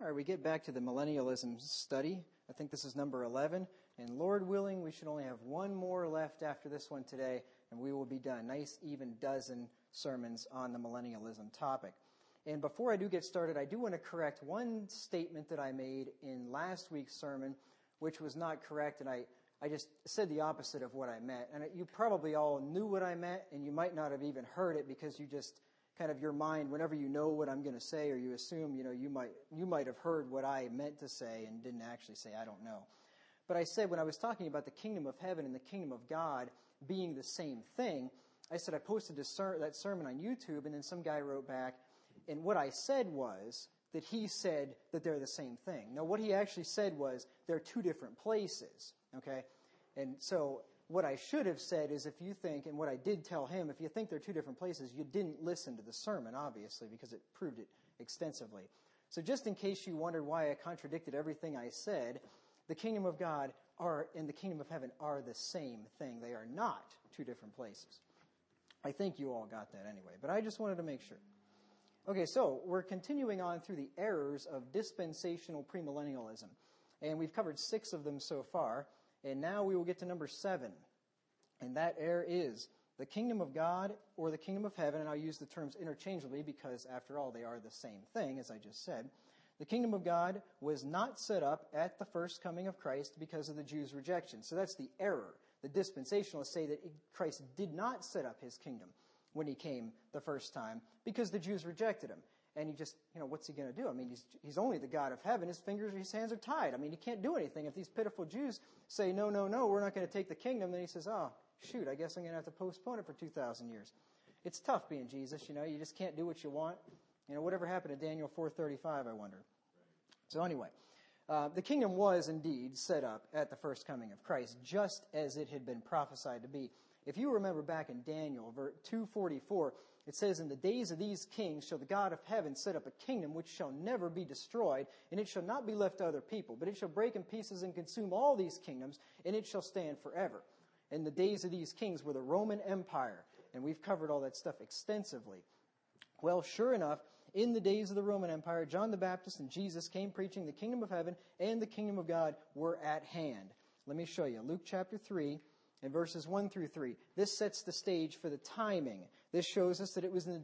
All right, we get back to the millennialism study. I think this is number 11. And Lord willing, we should only have one more left after this one today, and we will be done. Nice, even dozen sermons on the millennialism topic. And before I do get started, I do want to correct one statement that I made in last week's sermon, which was not correct, and I just said the opposite of what I meant. And you probably all knew what I meant, and you might not have even heard it because you just kind of your mind, whenever you know what I'm going to say or you assume, you might have heard what I meant to say and didn't actually say, I don't know. But I said when I was talking about the kingdom of heaven and the kingdom of God being the same thing, I said I posted that sermon on YouTube, and then some guy wrote back, and what I said was that he said that they're the same thing. Now, what he actually said was they're two different places, okay? And so what I should have said is if you think, and what I did tell him, if you think they're two different places, you didn't listen to the sermon, obviously, because it proved it extensively. So just in case you wondered why I contradicted everything I said, the kingdom of God and the kingdom of heaven are the same thing. They are not two different places. I think you all got that anyway, but I just wanted to make sure. Okay, so we're continuing on through the errors of dispensational premillennialism, and we've covered 6 of them so far. And now we will get to number 7. And that error is the kingdom of God or the kingdom of heaven. And I'll use the terms interchangeably because, after all, they are the same thing, as I just said. The kingdom of God was not set up at the first coming of Christ because of the Jews' rejection. So that's the error. The dispensationalists say that Christ did not set up his kingdom when he came the first time because the Jews rejected him. And he just, what's he going to do? I mean, he's only the God of heaven. His hands are tied. I mean, he can't do anything. If these pitiful Jews say, no, we're not going to take the kingdom, then he says, oh, shoot, I guess I'm going to have to postpone it for 2,000 years. It's tough being Jesus, you just can't do what you want. Whatever happened to Daniel 4:35, I wonder. So anyway, the kingdom was indeed set up at the first coming of Christ, just as it had been prophesied to be. If you remember back in Daniel 2:44, it says, in the days of these kings shall the God of heaven set up a kingdom which shall never be destroyed, and it shall not be left to other people, but it shall break in pieces and consume all these kingdoms, and it shall stand forever. And the days of these kings were the Roman Empire, and we've covered all that stuff extensively. Well, sure enough, in the days of the Roman Empire, John the Baptist and Jesus came preaching the kingdom of heaven and the kingdom of God were at hand. Let me show you. Luke chapter 3 and verses 1 through 3. This sets the stage for the timing. This shows us that it was in the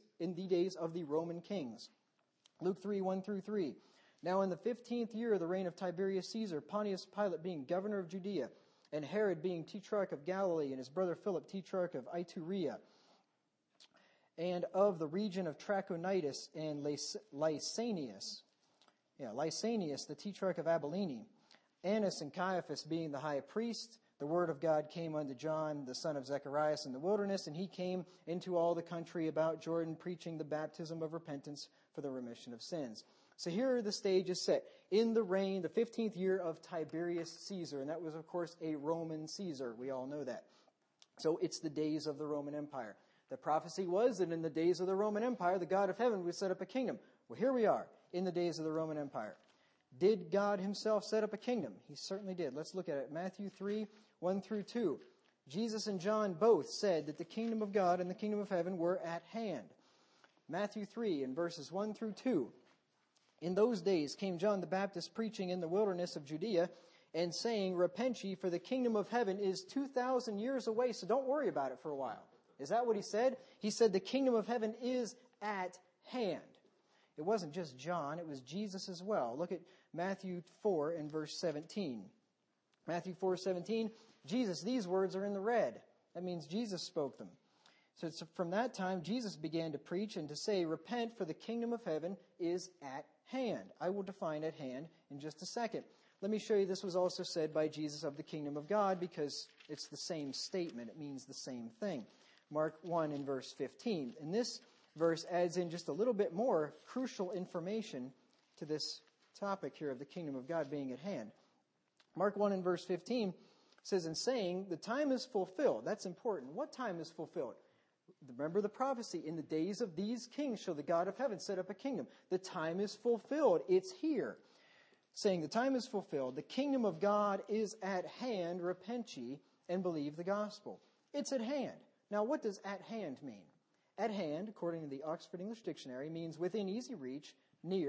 days of the Roman kings. Luke 3, 1 through 3. Now in the 15th year of the reign of Tiberius Caesar, Pontius Pilate being governor of Judea, and Herod being tetrarch of Galilee, and his brother Philip tetrarch of Iturea, and of the region of Trachonitis and Lysanias, the tetrarch of Abilene, Annas and Caiaphas being the high priest, the word of God came unto John, the son of Zacharias, in the wilderness, and he came into all the country about Jordan, preaching the baptism of repentance for the remission of sins. So here the stage is set. In the 15th year of Tiberius Caesar, and that was, of course, a Roman Caesar. We all know that. So it's the days of the Roman Empire. The prophecy was that in the days of the Roman Empire, the God of heaven would set up a kingdom. Well, here we are in the days of the Roman Empire. Did God himself set up a kingdom? He certainly did. Let's look at it. Matthew 3, 1 through 2. Jesus and John both said that the kingdom of God and the kingdom of heaven were at hand. Matthew 3 and verses 1 through 2. In those days came John the Baptist preaching in the wilderness of Judea and saying, repent ye, for the kingdom of heaven is 2,000 years away, so don't worry about it for a while. Is that what he said? He said the kingdom of heaven is at hand. It wasn't just John, it was Jesus as well. Look at Matthew 4 and verse 17. Matthew 4:17, Jesus, these words are in the red. That means Jesus spoke them. So from that time, Jesus began to preach and to say, repent, for the kingdom of heaven is at hand. I will define at hand in just a second. Let me show you this was also said by Jesus of the kingdom of God because it's the same statement. It means the same thing. Mark 1 and verse 15. And this verse adds in just a little bit more crucial information to this topic here of the kingdom of God being at hand. Mark 1 and verse 15 says, in saying, the time is fulfilled. That's important. What time is fulfilled? Remember the prophecy, in the days of these kings shall the God of heaven set up a kingdom. The time is fulfilled. It's here. Saying the time is fulfilled. The kingdom of God is at hand. Repent ye and believe the gospel. It's at hand. Now, what does at hand mean? At hand, according to the Oxford English Dictionary, means within easy reach, near,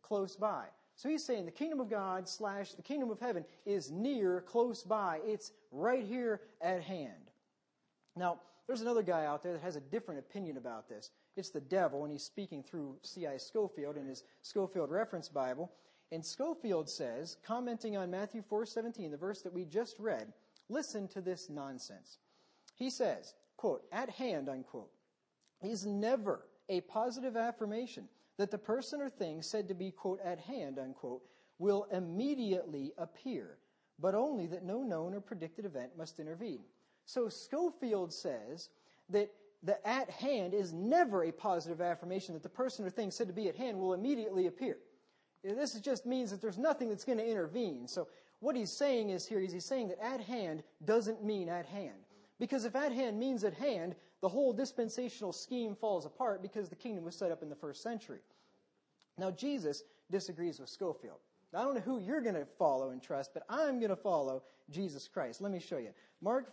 close by. So he's saying the kingdom of God / the kingdom of heaven is near, close by. It's right here at hand. Now, there's another guy out there that has a different opinion about this. It's the devil, and he's speaking through C.I. Scofield in his Scofield Reference Bible. And Scofield says, commenting on Matthew 4:17, the verse that we just read, listen to this nonsense. He says, quote, at hand, unquote, is never a positive affirmation that the person or thing said to be, quote, at hand, unquote, will immediately appear, but only that no known or predicted event must intervene. So Scofield says that the at hand is never a positive affirmation that the person or thing said to be at hand will immediately appear. This just means that there's nothing that's going to intervene. So what he's saying is here, he's saying that at hand doesn't mean at hand. Because if at hand means at hand, the whole dispensational scheme falls apart because the kingdom was set up in the first century. Now Jesus disagrees with Scofield. I don't know who you're going to follow and trust, but I'm going to follow Jesus Christ. Let me show you. Mark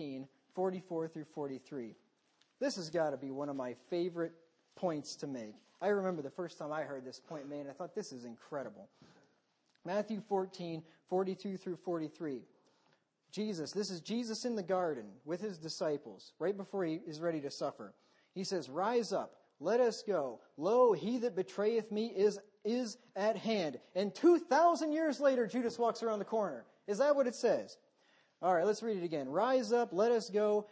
14:44 through 43. This has got to be one of my favorite points to make. I remember the first time I heard this point made, and I thought this is incredible. Matthew 14:42 through 43. This is Jesus in the garden with his disciples, right before he is ready to suffer. He says, rise up, let us go. Lo, he that betrayeth me is at hand. And 2,000 years later, Judas walks around the corner. Is that what it says? All right, let's read it again. Rise up, let us go.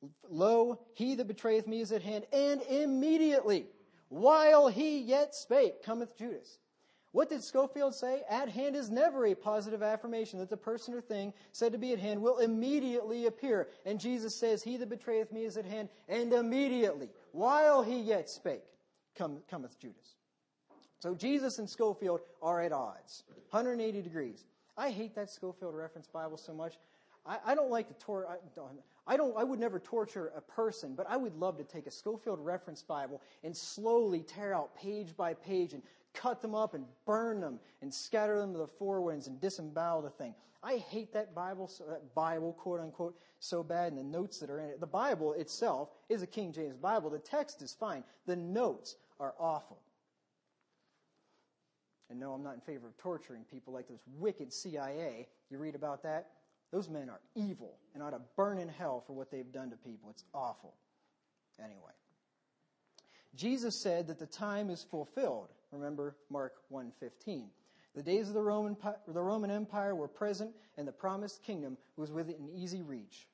Lo, he that betrayeth me is at hand. And immediately, while he yet spake, cometh Judas. What did Scofield say? At hand is never a positive affirmation that the person or thing said to be at hand will immediately appear. And Jesus says, he that betrayeth me is at hand. And immediately, while he yet spake, cometh Judas. So Jesus and Scofield are at odds. 180 degrees. I hate that Scofield Reference Bible so much. I don't like to I would never torture a person, but I would love to take a Scofield Reference Bible and slowly tear out page by page and cut them up and burn them and scatter them to the four winds and disembowel the thing. I hate that Bible, quote unquote, so bad, and the notes that are in it. The Bible itself is a King James Bible. The text is fine. The notes are awful. And no, I'm not in favor of torturing people like those wicked CIA. You read about that? Those men are evil and ought to burn in hell for what they've done to people. It's awful. Anyway. Jesus said that the time is fulfilled. Remember Mark 1:15. The days of the Roman Empire were present, and the promised kingdom was within easy reach.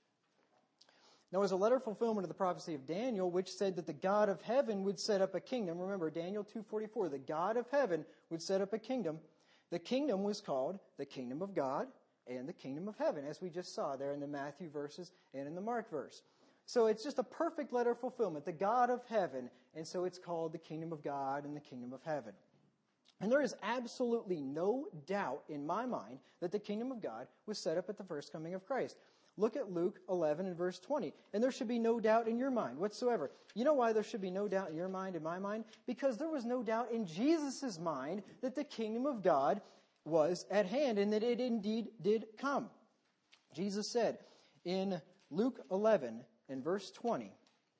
Now, as a letter fulfillment of the prophecy of Daniel, which said that the God of heaven would set up a kingdom. Remember, Daniel 2:44, the God of heaven would set up a kingdom. The kingdom was called the kingdom of God and the kingdom of heaven, as we just saw there in the Matthew verses and in the Mark verse. So it's just a perfect letter of fulfillment, the God of heaven, and so it's called the kingdom of God and the kingdom of heaven. And there is absolutely no doubt in my mind that the kingdom of God was set up at the first coming of Christ. Look at Luke 11 and verse 20. And there should be no doubt in your mind whatsoever. You know why there should be no doubt in your mind, in my mind? Because there was no doubt in Jesus' mind that the kingdom of God was at hand and that it indeed did come. Jesus said in Luke 11 and verse 20,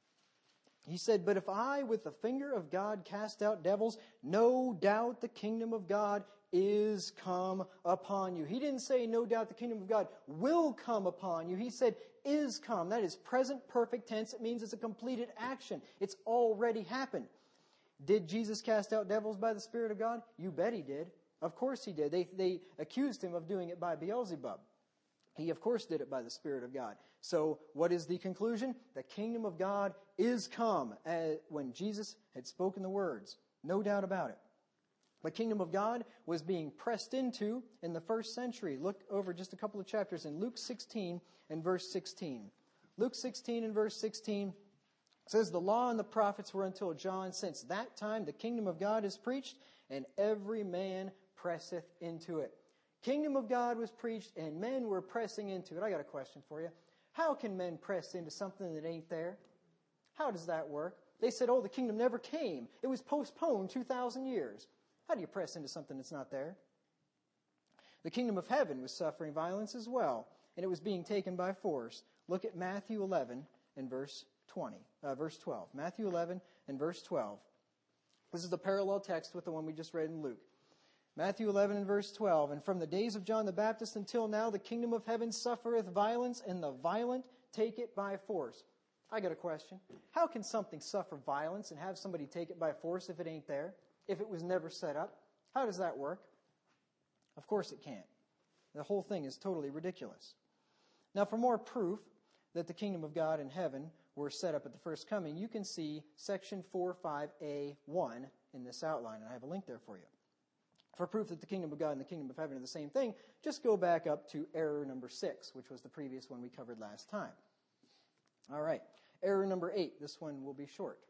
he said, but if I with the finger of God cast out devils, no doubt the kingdom of God is come upon you. He didn't say no doubt the kingdom of God will come upon you. He said is come. That is present perfect tense. It means it's a completed action. It's already happened. Did Jesus cast out devils by the Spirit of God? You bet he did. Of course he did. They accused him of doing it by Beelzebub. He, of course, did it by the Spirit of God. So what is the conclusion? The kingdom of God is come when Jesus had spoken the words. No doubt about it. The kingdom of God was being pressed into in the first century. Look over just a couple of chapters in Luke 16 and verse 16. Luke 16 and verse 16 says, the law and the prophets were until John. Since that time the kingdom of God is preached, and every man presseth into it. Kingdom of God was preached, and men were pressing into it. I got a question for you. How can men press into something that ain't there? How does that work? They said, the kingdom never came. It was postponed 2,000 years. How do you press into something that's not there? The kingdom of heaven was suffering violence as well, and it was being taken by force. Look at Matthew 11 and verse 12. Matthew 11 and verse 12. This is the parallel text with the one we just read in Luke. Matthew 11 and verse 12, and from the days of John the Baptist until now, the kingdom of heaven suffereth violence, and the violent take it by force. I got a question. How can something suffer violence and have somebody take it by force if it ain't there? If it was never set up? How does that work? Of course it can't. The whole thing is totally ridiculous. Now, for more proof that the kingdom of God in heaven were set up at the first coming, you can see section 4.5a.1 in this outline, and I have a link there for you. For proof that the kingdom of God and the kingdom of heaven are the same thing, just go back up to error number 6, which was the previous one we covered last time. All right, error number 8. This one will be short.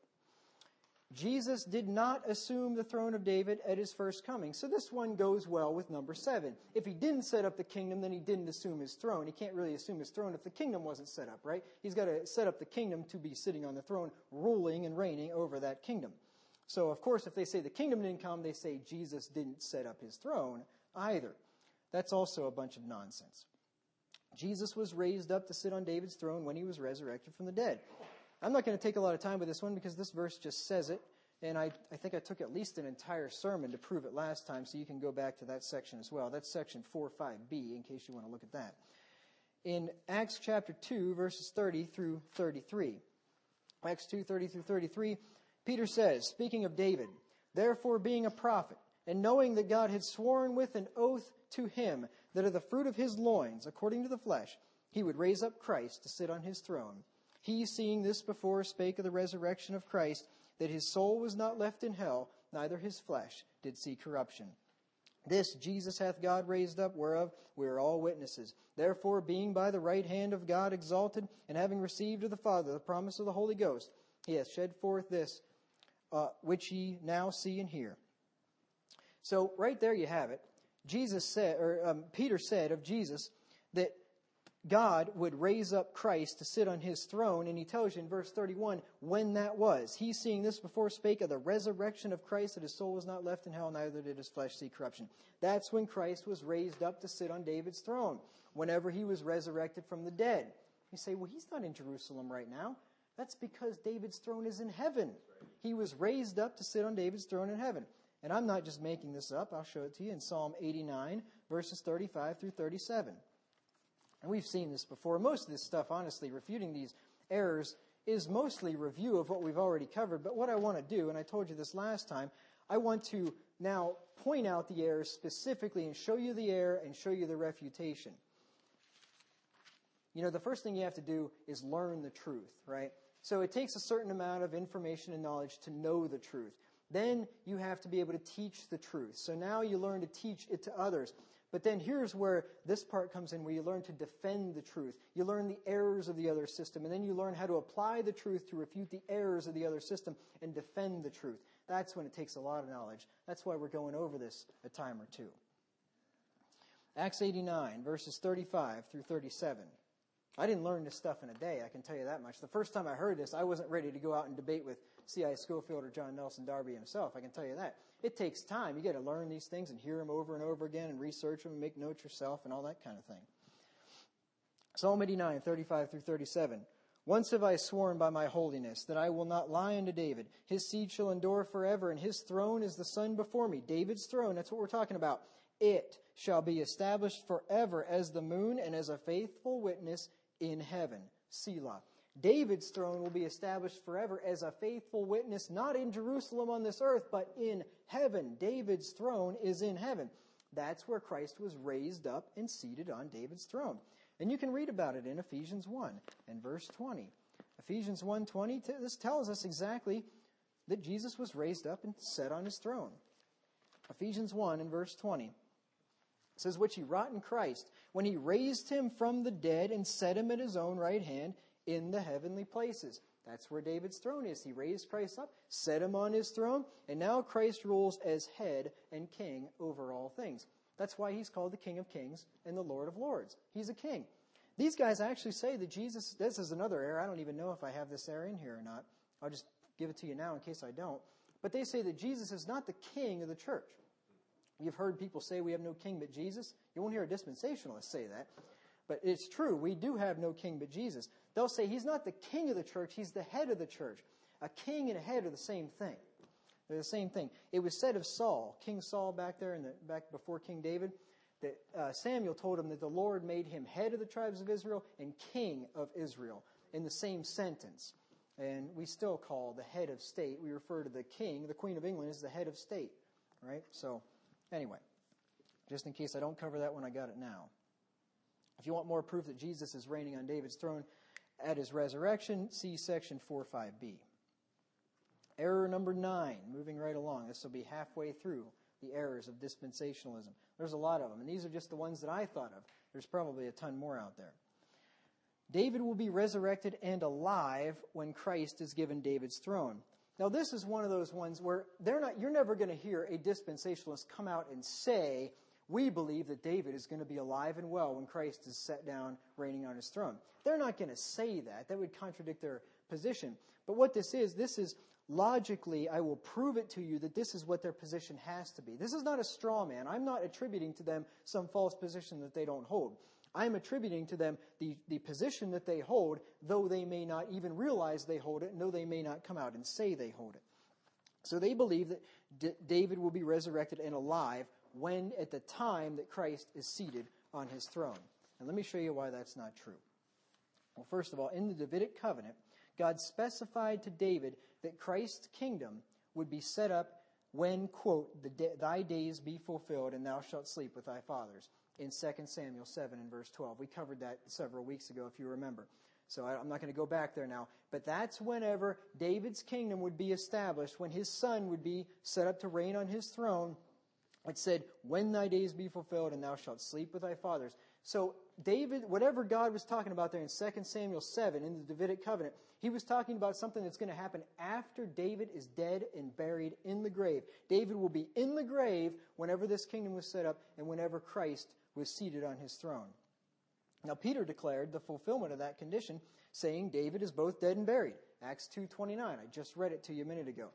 Jesus did not assume the throne of David at his first coming. So this one goes well with number 7. If he didn't set up the kingdom, then he didn't assume his throne. He can't really assume his throne if the kingdom wasn't set up, right? He's got to set up the kingdom to be sitting on the throne, ruling and reigning over that kingdom. So, of course, if they say the kingdom didn't come, they say Jesus didn't set up his throne either. That's also a bunch of nonsense. Jesus was raised up to sit on David's throne when he was resurrected from the dead. I'm not going to take a lot of time with this one because this verse just says it, and I think I took at least an entire sermon to prove it last time, so you can go back to that section as well. That's section 4.5b, in case you want to look at that. In Acts chapter 2, verses 30 through 33. Acts 2, 30 through 33, Peter says, speaking of David, therefore being a prophet, and knowing that God had sworn with an oath to him that of the fruit of his loins, according to the flesh, he would raise up Christ to sit on his throne. He, seeing this before, spake of the resurrection of Christ, that his soul was not left in hell, neither his flesh did see corruption. This Jesus hath God raised up, whereof we are all witnesses. Therefore, being by the right hand of God exalted, and having received of the Father the promise of the Holy Ghost, he hath shed forth this, which ye now see and hear. So right there you have it. Peter said of Jesus that God would raise up Christ to sit on his throne, and he tells you in verse 31 when that was. He, seeing this before, spake of the resurrection of Christ, that his soul was not left in hell, neither did his flesh see corruption. That's when Christ was raised up to sit on David's throne, whenever he was resurrected from the dead. You say, well, he's not in Jerusalem right now. That's because David's throne is in heaven. He was raised up to sit on David's throne in heaven. And I'm not just making this up. I'll show it to you in Psalm 89, verses 35 through 37. And we've seen this before. Most of this stuff, honestly, refuting these errors, is mostly review of what we've already covered. But what I want to do, and I told you this last time, I want to now point out the errors specifically and show you the error and show you the refutation. You know, the first thing you have to do is learn the truth, right? So it takes a certain amount of information and knowledge to know the truth. Then you have to be able to teach the truth. So now you learn to teach it to others. But then here's where this part comes in, where you learn to defend the truth. You learn the errors of the other system, and then you learn how to apply the truth to refute the errors of the other system and defend the truth. That's when it takes a lot of knowledge. That's why we're going over this a time or two. Acts 89, verses 35 through 37. I didn't learn this stuff in a day, I can tell you that much. The first time I heard this, I wasn't ready to go out and debate with C.I. Scofield or John Nelson Darby himself, I can tell you that. It takes time. You got to learn these things and hear them over and over again and research them and make notes yourself and all that kind of thing. Psalm 89, 35 through 37. Once have I sworn by my holiness that I will not lie unto David. His seed shall endure forever, and his throne is the sun before me. David's throne, that's what we're talking about. It shall be established forever as the moon and as a faithful witness in heaven. Selah. David's throne will be established forever as a faithful witness, not in Jerusalem on this earth, but in heaven. David's throne is in heaven. That's where Christ was raised up and seated on David's throne. And you can read about it in Ephesians 1 and verse 20. Ephesians 1:20, this tells us exactly that Jesus was raised up and set on his throne. Ephesians 1 and verse 20. It says, which he wrought in Christ, when he raised him from the dead and set him at his own right hand in the heavenly places. That's where David's throne is. He raised Christ up, set him on his throne, and now Christ rules as head and king over all things. That's why he's called the King of Kings and the Lord of Lords. He's a king. These guys actually say that Jesus, this is another error. I don't even know if I have this error in here or not. I'll just give it to you now in case I don't. But they say that Jesus is not the king of the church. You've heard people say we have no king but Jesus. You won't hear a dispensationalist say that. But it's true. We do have no king but Jesus. They'll say he's not the king of the church. He's the head of the church. A king and a head are the same thing. They're the same thing. It was said of Saul, King Saul back there, back before King David, that Samuel told him that the Lord made him head of the tribes of Israel and king of Israel in the same sentence. And we still call the head of state, we refer to the king, the Queen of England, as the head of state. Right? So, anyway, just in case I don't cover that one, I got it now. If you want more proof that Jesus is reigning on David's throne at his resurrection, see section 4.5b. Error number 9, moving right along. This will be halfway through the errors of dispensationalism. There's a lot of them, and these are just the ones that I thought of. There's probably a ton more out there. David will be resurrected and alive when Christ is given David's throne. Now, this is one of those ones where you're never going to hear a dispensationalist come out and say, we believe that David is going to be alive and well when Christ is set down reigning on his throne. They're not going to say that. That would contradict their position. But what this is logically, I will prove it to you that this is what their position has to be. This is not a straw man. I'm not attributing to them some false position that they don't hold. I'm attributing to them the position that they hold, though they may not even realize they hold it, and though they may not come out and say they hold it. So they believe that David will be resurrected and alive when, at the time that Christ is seated on his throne. And let me show you why that's not true. Well, first of all, in the Davidic covenant, God specified to David that Christ's kingdom would be set up when, quote, thy days be fulfilled and thou shalt sleep with thy fathers, in 2 Samuel 7 and verse 12. We covered that several weeks ago, if you remember. So I'm not going to go back there now. But that's whenever David's kingdom would be established, when his son would be set up to reign on his throne. It said, when thy days be fulfilled and thou shalt sleep with thy fathers. So David, whatever God was talking about there in 2 Samuel 7 in the Davidic covenant, he was talking about something that's going to happen after David is dead and buried in the grave. David will be in the grave whenever this kingdom was set up and whenever Christ was seated on his throne. Now Peter declared the fulfillment of that condition, saying David is both dead and buried. Acts 2:29. I just read it to you a minute ago.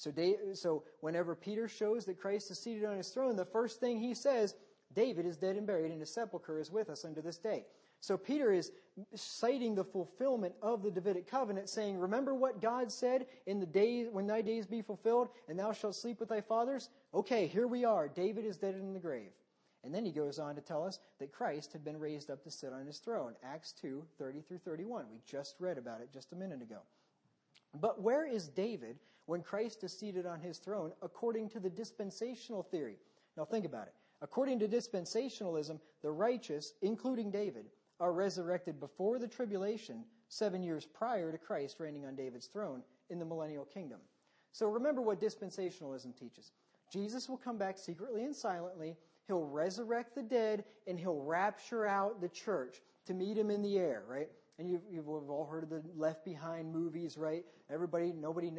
So whenever Peter shows that Christ is seated on his throne, the first thing he says, David is dead and buried, and his sepulchre is with us unto this day. So Peter is citing the fulfillment of the Davidic covenant, saying, remember what God said in the day when thy days be fulfilled, and thou shalt sleep with thy fathers? Okay, here we are. David is dead in the grave. And then he goes on to tell us that Christ had been raised up to sit on his throne. Acts 2:30 through 31. We just read about it just a minute ago. But where is David when Christ is seated on his throne according to the dispensational theory? Now think about it. According to dispensationalism, the righteous, including David, are resurrected before the tribulation 7 years prior to Christ reigning on David's throne in the millennial kingdom. So remember what dispensationalism teaches. Jesus will come back secretly and silently. He'll resurrect the dead, and he'll rapture out the church to meet him in the air, right? And you've all heard of the Left Behind movies, right? Everybody's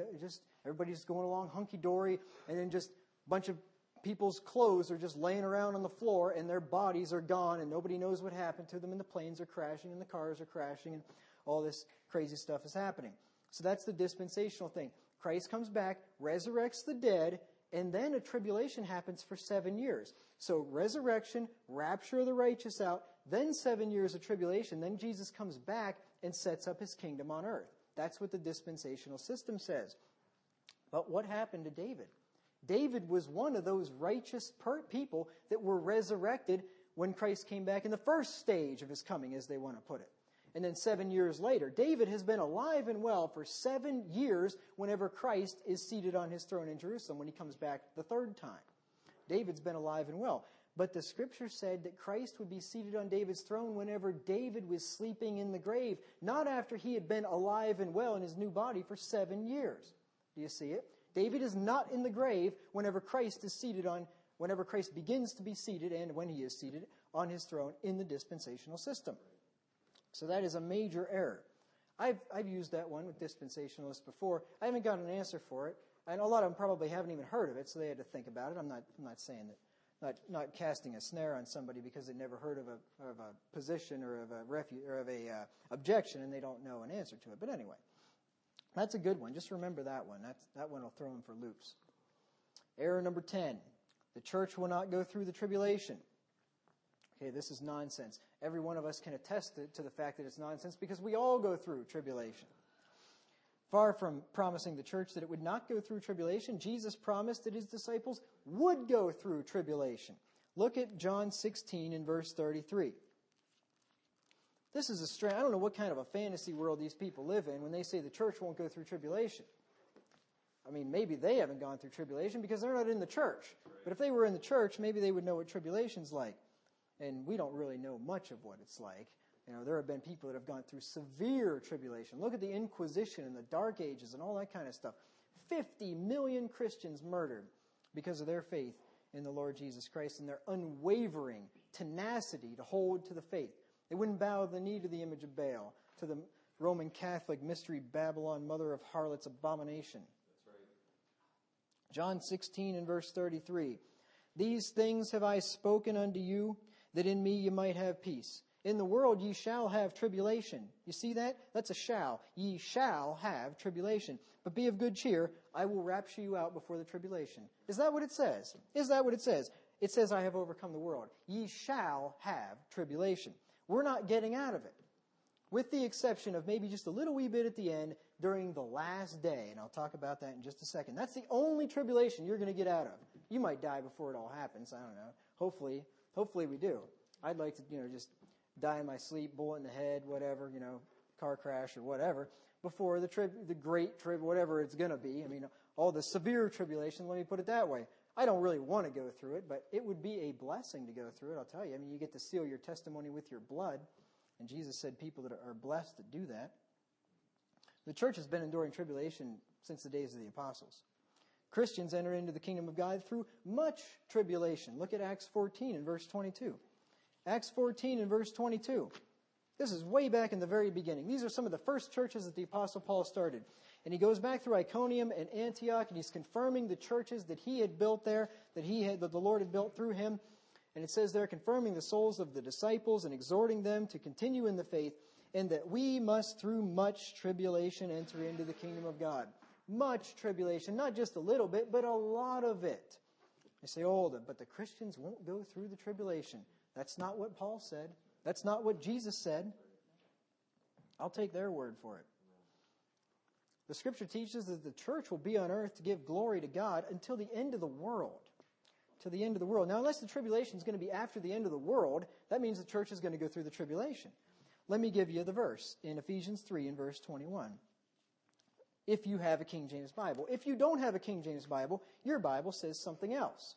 going along hunky-dory, and then just a bunch of people's clothes are just laying around on the floor, and their bodies are gone, and nobody knows what happened to them, and the planes are crashing, and the cars are crashing, and all this crazy stuff is happening. So that's the dispensational thing. Christ comes back, resurrects the dead, and then a tribulation happens for 7 years. So resurrection, rapture of the righteous out, then 7 years of tribulation. Then Jesus comes back and sets up his kingdom on earth. That's what the dispensational system says. But what happened to David? David was one of those righteous people that were resurrected when Christ came back in the first stage of his coming, as they want to put it. And then 7 years later, David has been alive and well for 7 years whenever Christ is seated on his throne in Jerusalem when he comes back the third time. David's been alive and well. But the scripture said that Christ would be seated on David's throne whenever David was sleeping in the grave, not after he had been alive and well in his new body for 7 years. Do you see it? David is not in the grave whenever Christ begins to be seated and when he is seated on his throne in the dispensational system. So that is a major error. I've used that one with dispensationalists before. I haven't got an answer for it. And a lot of them probably haven't even heard of it, so they had to think about it. I'm not saying that, not casting a snare on somebody because they never heard of a position or of a objection and they don't know an answer to it. But anyway, that's a good one. Just remember that one. That one will throw them for loops. Error number 10. The church will not go through the tribulation. Okay, this is nonsense. Every one of us can attest to the fact that it's nonsense because we all go through tribulation. Far from promising the church that it would not go through tribulation, Jesus promised that his disciples would go through tribulation. Look at John 16 and verse 33. This is a strange, I don't know what kind of a fantasy world these people live in when they say the church won't go through tribulation. I mean, maybe they haven't gone through tribulation because they're not in the church. But if they were in the church, maybe they would know what tribulation's like. And we don't really know much of what it's like. You know, there have been people that have gone through severe tribulation. Look at the Inquisition and the Dark Ages and all that kind of stuff. 50 million Christians murdered because of their faith in the Lord Jesus Christ and their unwavering tenacity to hold to the faith. They wouldn't bow the knee to the image of Baal, to the Roman Catholic mystery Babylon, mother of harlots, abomination. That's right. John 16 and verse 33. These things have I spoken unto you, that in me ye might have peace. In the world ye shall have tribulation. You see that? That's a shall. Ye shall have tribulation. But be of good cheer. I will rapture you out before the tribulation. Is that what it says? Is that what it says? It says, I have overcome the world. Ye shall have tribulation. We're not getting out of it. With the exception of maybe just a little wee bit at the end during the last day. And I'll talk about that in just a second. That's the only tribulation you're going to get out of. You might die before it all happens. I don't know. Hopefully we do. I'd like to, just die in my sleep, bullet in the head, whatever, car crash or whatever, before the great trib, whatever it's going to be. I mean, all the severe tribulation, let me put it that way. I don't really want to go through it, but it would be a blessing to go through it, I'll tell you. I mean, you get to seal your testimony with your blood, and Jesus said people that are blessed to do that. The church has been enduring tribulation since the days of the apostles. Christians enter into the kingdom of God through much tribulation. Look at Acts 14 and verse 22. Acts 14 and verse 22. This is way back in the very beginning. These are some of the first churches that the Apostle Paul started. And he goes back through Iconium and Antioch, and he's confirming the churches that he had built there, that the Lord had built through him. And it says there, confirming the souls of the disciples and exhorting them to continue in the faith, and that we must through much tribulation enter into the kingdom of God. Much tribulation, not just a little bit, but a lot of it. They say, but the Christians won't go through the tribulation. That's not what Paul said. That's not what Jesus said. I'll take their word for it. The Scripture teaches that the church will be on earth to give glory to God until the end of the world. To the end of the world. Now, unless the tribulation is going to be after the end of the world, that means the church is going to go through the tribulation. Let me give you the verse in Ephesians 3 and verse 21. If you have a King James Bible. If you don't have a King James Bible, your Bible says something else.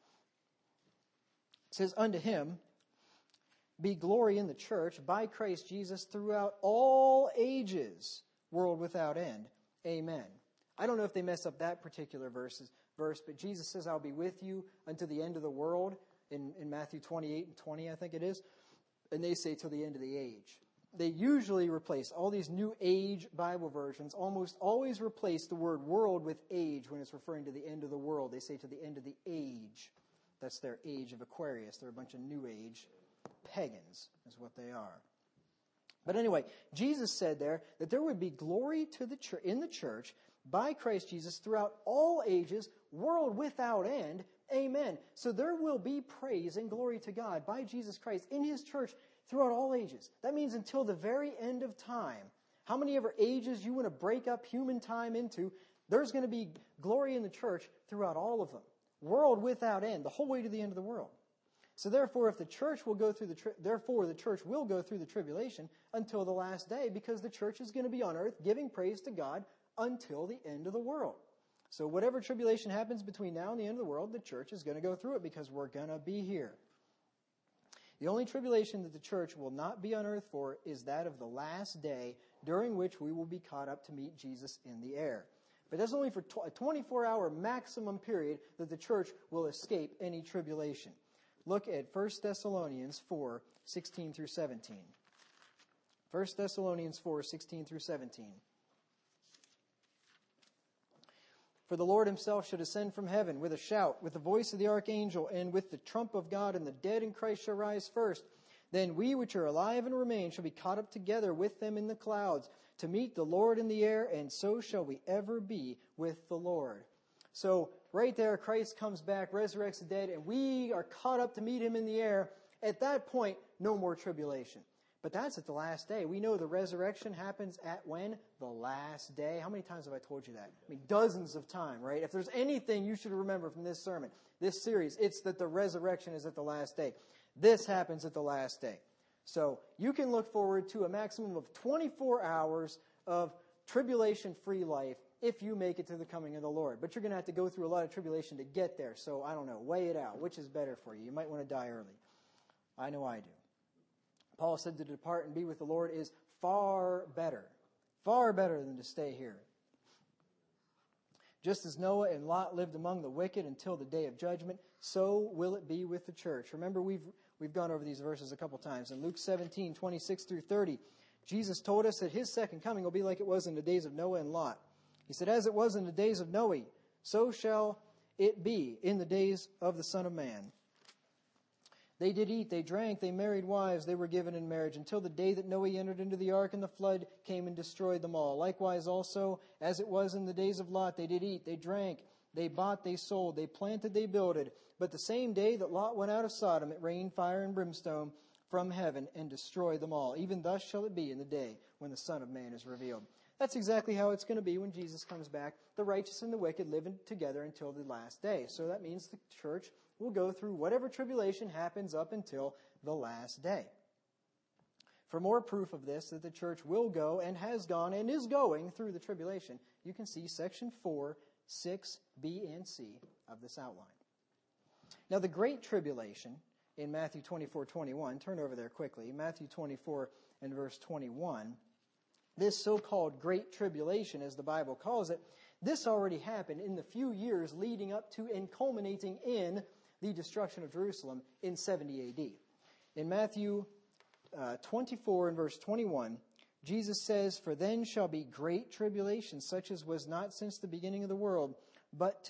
It says, unto him be glory in the church by Christ Jesus throughout all ages, world without end. Amen. I don't know if they mess up that particular verse, but Jesus says, I'll be with you unto the end of the world in Matthew 28 and 20, I think it is. And they say till the end of the age. They usually replace all these New Age Bible versions, almost always replace the word world with age when it's referring to the end of the world. They say to the end of the age. That's their age of Aquarius. They're a bunch of New Age pagans is what they are. But anyway, Jesus said there that there would be glory to the church, in the church by Christ Jesus throughout all ages, world without end. Amen. So there will be praise and glory to God by Jesus Christ in his church throughout all ages. That means until the very end of time. How many ever ages you want to break up human time into, there's going to be glory in the church throughout all of them. World without end, the whole way to the end of the world. So therefore, if the church will go through the church will go through the tribulation until the last day, because the church is going to be on earth giving praise to God until the end of the world. So whatever tribulation happens between now and the end of the world, the church is going to go through it because we're going to be here. The only tribulation that the church will not be on earth for is that of the last day, during which we will be caught up to meet Jesus in the air. But that's only for a 24-hour maximum period that the church will escape any tribulation. Look at 1 Thessalonians 4, 16 through 17. 1 Thessalonians 4, 16 through 17. For the Lord himself should ascend from heaven with a shout, with the voice of the archangel, and with the trump of God, and the dead in Christ shall rise first. Then we which are alive and remain shall be caught up together with them in the clouds to meet the Lord in the air, and so shall we ever be with the Lord. So right there, Christ comes back, resurrects the dead, and we are caught up to meet him in the air. At that point, no more tribulation. But that's at the last day. We know the resurrection happens at when? The last day. How many times have I told you that? I mean, dozens of times, right? If there's anything you should remember from this sermon, this series, it's that the resurrection is at the last day. This happens at the last day. So you can look forward to a maximum of 24 hours of tribulation-free life if you make it to the coming of the Lord. But you're going to have to go through a lot of tribulation to get there. So I don't know. Weigh it out. Which is better for you? You might want to die early. I know I do. Paul said to depart and be with the Lord is far better than to stay here. Just as Noah and Lot lived among the wicked until the day of judgment, so will it be with the church. Remember, we've gone over these verses a couple times. In Luke 17:26 through 30, Jesus told us that his second coming will be like it was in the days of Noah and Lot. He said, as it was in the days of Noah, so shall it be in the days of the Son of Man. They did eat, they drank, they married wives, they were given in marriage, until the day that Noah entered into the ark, and the flood came and destroyed them all. Likewise also, as it was in the days of Lot, they did eat, they drank, they bought, they sold, they planted, they builded. But the same day that Lot went out of Sodom, it rained fire and brimstone from heaven and destroyed them all. Even thus shall it be in the day when the Son of Man is revealed. That's exactly how it's going to be when Jesus comes back. The righteous and the wicked living together until the last day. So that means the church will go through whatever tribulation happens up until the last day. For more proof of this, that the church will go and has gone and is going through the tribulation, you can see section 4, 6, B, and C of this outline. Now, the Great Tribulation in Matthew 24:21, turn over there quickly, Matthew 24 and verse 21, this so-called Great Tribulation, as the Bible calls it, this already happened in the few years leading up to and culminating in the destruction of Jerusalem in 70 A.D. In Matthew 24 and verse 21, Jesus says, for then shall be great tribulation, such as was not since the beginning of the world, but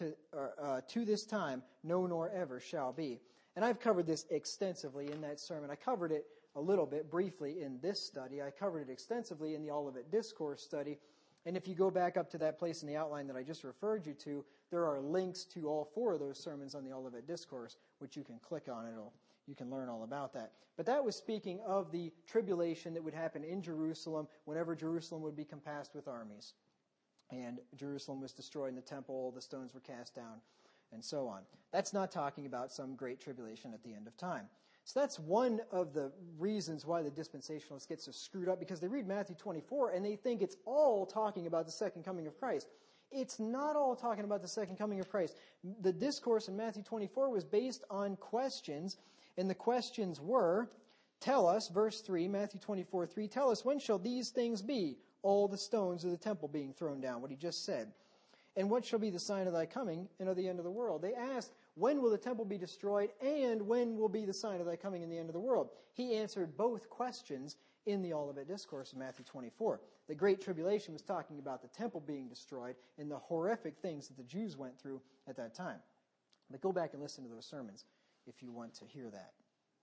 to this time, no nor ever shall be. And I've covered this extensively in that sermon. I covered it a little bit briefly in this study. I covered it extensively in the Olivet Discourse study. And if you go back up to that place in the outline that I just referred you to, there are links to all 4 of those sermons on the Olivet Discourse, which you can click on. You can learn all about that. But that was speaking of the tribulation that would happen in Jerusalem whenever Jerusalem would be compassed with armies. And Jerusalem was destroyed in the temple, the stones were cast down, and so on. That's not talking about some great tribulation at the end of time. So that's one of the reasons why the dispensationalists get so screwed up, because they read Matthew 24 and they think it's all talking about the second coming of Christ. It's not all talking about the second coming of Christ. The discourse in Matthew 24 was based on questions, and the questions were, tell us, verse 3, Matthew 24:3, tell us, when shall these things be? All the stones of the temple being thrown down, what he just said. And what shall be the sign of thy coming and of the end of the world? They asked, when will the temple be destroyed, and when will be the sign of thy coming and the end of the world? He answered both questions in the Olivet Discourse in Matthew 24. The Great Tribulation was talking about the temple being destroyed and the horrific things that the Jews went through at that time. But go back and listen to those sermons if you want to hear that.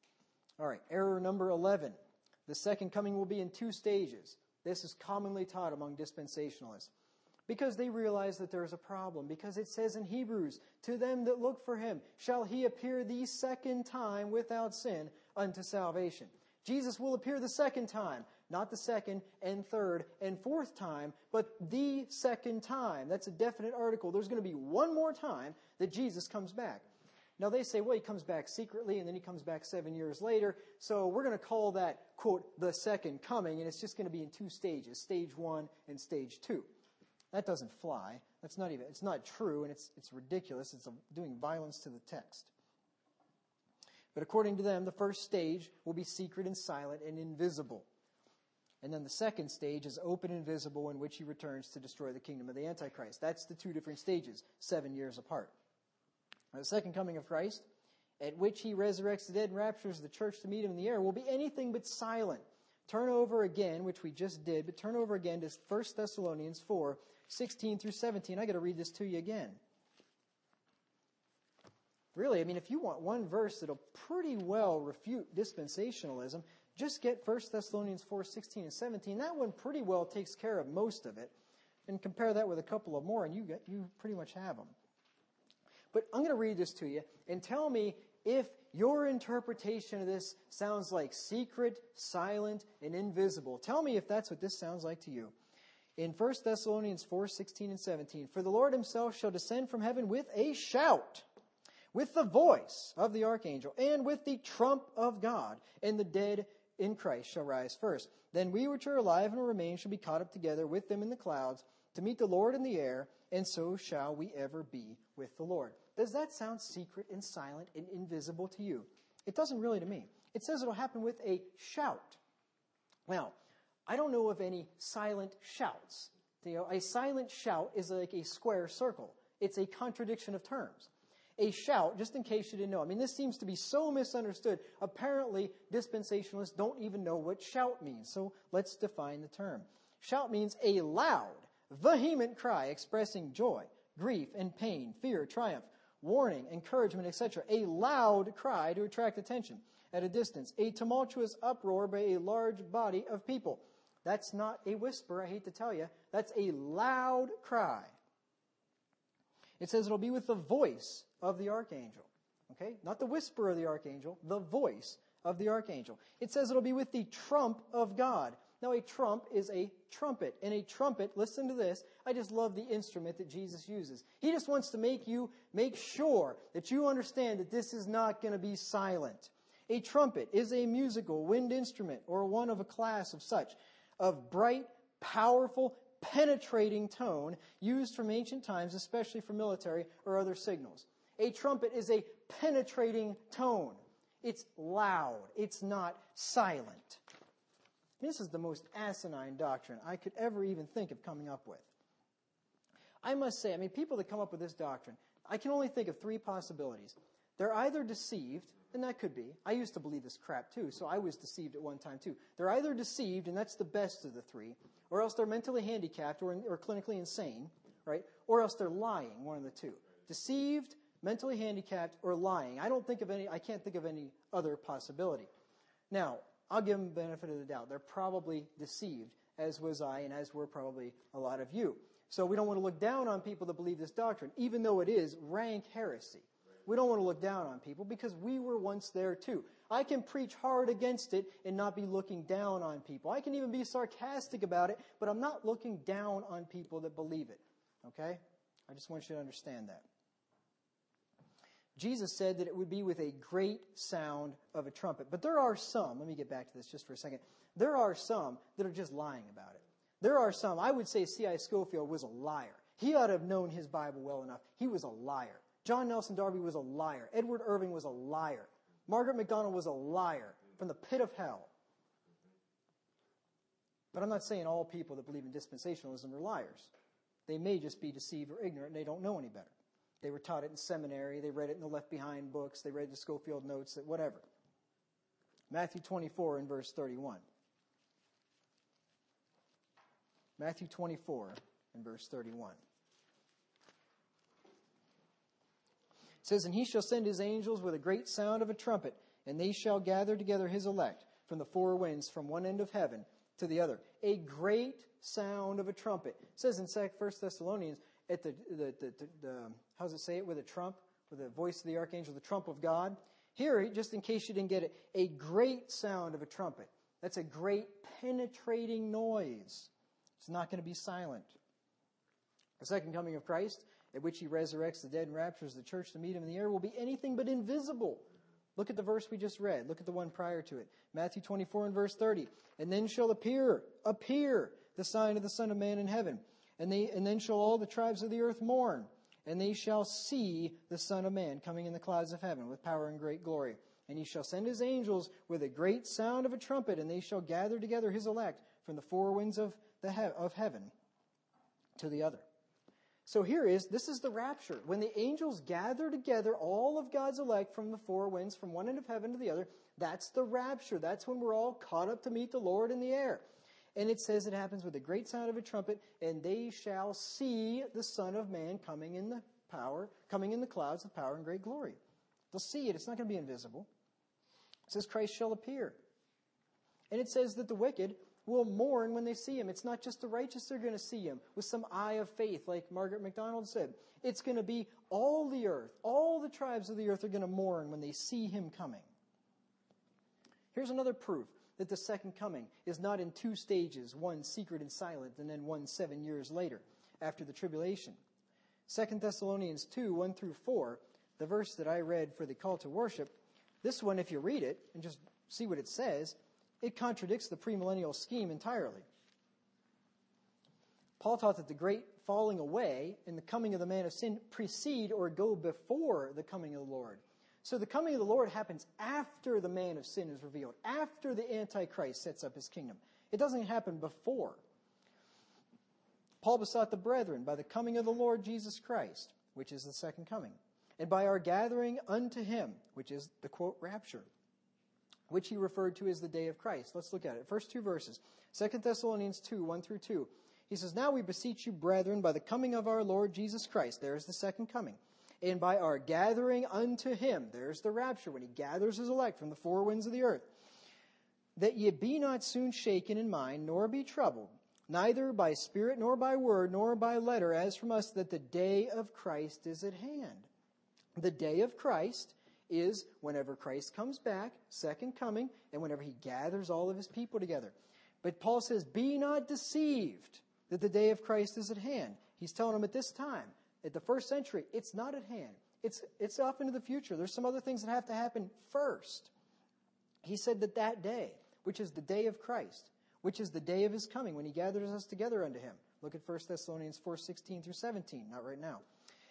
All right, error number 11. The second coming will be in 2 stages. This is commonly taught among dispensationalists. Because they realize that there is a problem. Because it says in Hebrews, to them that look for him shall he appear the second time without sin unto salvation. Jesus will appear the second time, not the second and third and fourth time, but the second time. That's a definite article. There's going to be one more time that Jesus comes back. Now they say, well, he comes back secretly and then he comes back 7 years later. So we're going to call that, quote, the second coming, and it's just going to be in 2 stages, stage 1 and stage 2. That doesn't fly. It's not true, and it's ridiculous. It's doing violence to the text. But according to them, the first stage will be secret and silent and invisible. And then the second stage is open and visible, in which he returns to destroy the kingdom of the Antichrist. That's the 2 different stages, 7 years apart. Now, the second coming of Christ, at which he resurrects the dead and raptures the church to meet him in the air, will be anything but silent. Turn over again, which we just did, but turn over again to 1 Thessalonians 4, 16 through 17. I got to read this to you again. Really, I mean, if you want one verse that'll pretty well refute dispensationalism, just get 1 Thessalonians 4, 16 and 17. That one pretty well takes care of most of it. And compare that with a couple of more, and you pretty much have them. But I'm going to read this to you, and tell me if your interpretation of this sounds like secret, silent, and invisible, tell me if that's what this sounds like to you. In 1 Thessalonians 4:16 and 17, for the Lord himself shall descend from heaven with a shout, with the voice of the archangel, and with the trump of God, and the dead in Christ shall rise first. Then we which are alive and remain shall be caught up together with them in the clouds to meet the Lord in the air, and so shall we ever be with the Lord. Does that sound secret and silent and invisible to you? It doesn't really to me. It says it'll happen with a shout. Now, I don't know of any silent shouts. A silent shout is like a square circle. It's a contradiction of terms. A shout, just in case you didn't know. This seems to be so misunderstood. Apparently, dispensationalists don't even know what shout means. So let's define the term. Shout means a loud, vehement cry expressing joy, grief, and pain, fear, triumph, warning, encouragement, etc. A loud cry to attract attention at a distance. A tumultuous uproar by a large body of people. That's not a whisper, I hate to tell you. That's a loud cry. It says it'll be with the voice of the archangel. Okay? Not the whisper of the archangel, the voice of the archangel. It says it'll be with the trump of God. Now, a trump is a trumpet. And a trumpet, listen to this, I just love the instrument that Jesus uses. He just wants to make sure that you understand that this is not going to be silent. A trumpet is a musical wind instrument, or one of a class of such, of bright, powerful, penetrating tone used from ancient times, especially for military or other signals. A trumpet is a penetrating tone. It's loud. It's not silent. This is the most asinine doctrine I could ever even think of coming up with. I must say, people that come up with this doctrine, I can only think of three possibilities. They're either deceived, and that could be. I used to believe this crap too, so I was deceived at one time too. They're either deceived, and that's the best of the three, or else they're mentally handicapped or clinically insane, right? Or else they're lying, one of the two. Deceived, mentally handicapped, or lying. I can't think of any other possibility. Now, I'll give them the benefit of the doubt. They're probably deceived, as was I, and as were probably a lot of you. So we don't want to look down on people that believe this doctrine, even though it is rank heresy. We don't want to look down on people because we were once there too. I can preach hard against it and not be looking down on people. I can even be sarcastic about it, but I'm not looking down on people that believe it. Okay? I just want you to understand that. Jesus said that it would be with a great sound of a trumpet. But there are some, let me get back to this just for a second. There are some that are just lying about it. There are some, I would say C.I. Scofield was a liar. He ought to have known his Bible well enough. He was a liar. John Nelson Darby was a liar. Edward Irving was a liar. Margaret MacDonald was a liar from the pit of hell. But I'm not saying all people that believe in dispensationalism are liars. They may just be deceived or ignorant and they don't know any better. They were taught it in seminary. They read it in the Left Behind books. They read the Scofield notes, whatever. Matthew 24 and verse 31. Matthew 24 and verse 31. It says, and he shall send his angels with a great sound of a trumpet, and they shall gather together his elect from the four winds, from one end of heaven to the other. A great sound of a trumpet. It says in 1 Thessalonians, at how does it say it? With a trump, with the voice of the archangel, the trump of God. Here, just in case you didn't get it, a great sound of a trumpet. That's a great penetrating noise. It's not going to be silent. The second coming of Christ, at which he resurrects the dead and raptures the church to meet him in the air, will be anything but invisible. Look at the verse we just read. Look at the one prior to it. Matthew 24 and verse 30. And then shall appear the sign of the Son of Man in heaven. And then shall all the tribes of the earth mourn. And they shall see the Son of Man coming in the clouds of heaven with power and great glory. And he shall send his angels with a great sound of a trumpet, and they shall gather together his elect from the four winds of heaven to the other. So this is the rapture. When the angels gather together all of God's elect from the four winds, from one end of heaven to the other, that's the rapture. That's when we're all caught up to meet the Lord in the air. And it says it happens with a great sound of a trumpet, and they shall see the Son of Man coming in the clouds of power and great glory. They'll see it. It's not going to be invisible. It says Christ shall appear. And it says that the wicked will mourn when they see him. It's not just the righteous that are going to see him with some eye of faith, like Margaret MacDonald said. It's going to be all the earth, all the tribes of the earth are going to mourn when they see him coming. Here's another proof that the second coming is not in two stages, one secret and silent, and then one 7 years later, after the tribulation. 2 Thessalonians 2, 1 through 4, the verse that I read for the call to worship, this one, if you read it and just see what it says, it contradicts the premillennial scheme entirely. Paul taught that the great falling away and the coming of the man of sin precede or go before the coming of the Lord. So the coming of the Lord happens after the man of sin is revealed, after the Antichrist sets up his kingdom. It doesn't happen before. Paul besought the brethren by the coming of the Lord Jesus Christ, which is the second coming, and by our gathering unto him, which is the quote rapture, which he referred to as the day of Christ. Let's look at it. First two verses. 2 Thessalonians 2, 1 through 2. He says, Now we beseech you, brethren, by the coming of our Lord Jesus Christ, there's the second coming, and by our gathering unto him, there's the rapture, when he gathers his elect from the four winds of the earth, that ye be not soon shaken in mind, nor be troubled, neither by spirit, nor by word, nor by letter, as from us, that the day of Christ is at hand. The day of Christ is whenever Christ comes back, second coming, and whenever he gathers all of his people together. But Paul says, be not deceived that the day of Christ is at hand. He's telling them at this time, at the first century, it's not at hand. It's off into the future. There's some other things that have to happen first. He said that day, which is the day of Christ, which is the day of his coming, when he gathers us together unto him. Look at 1 Thessalonians 4, 16 through 17, not right now.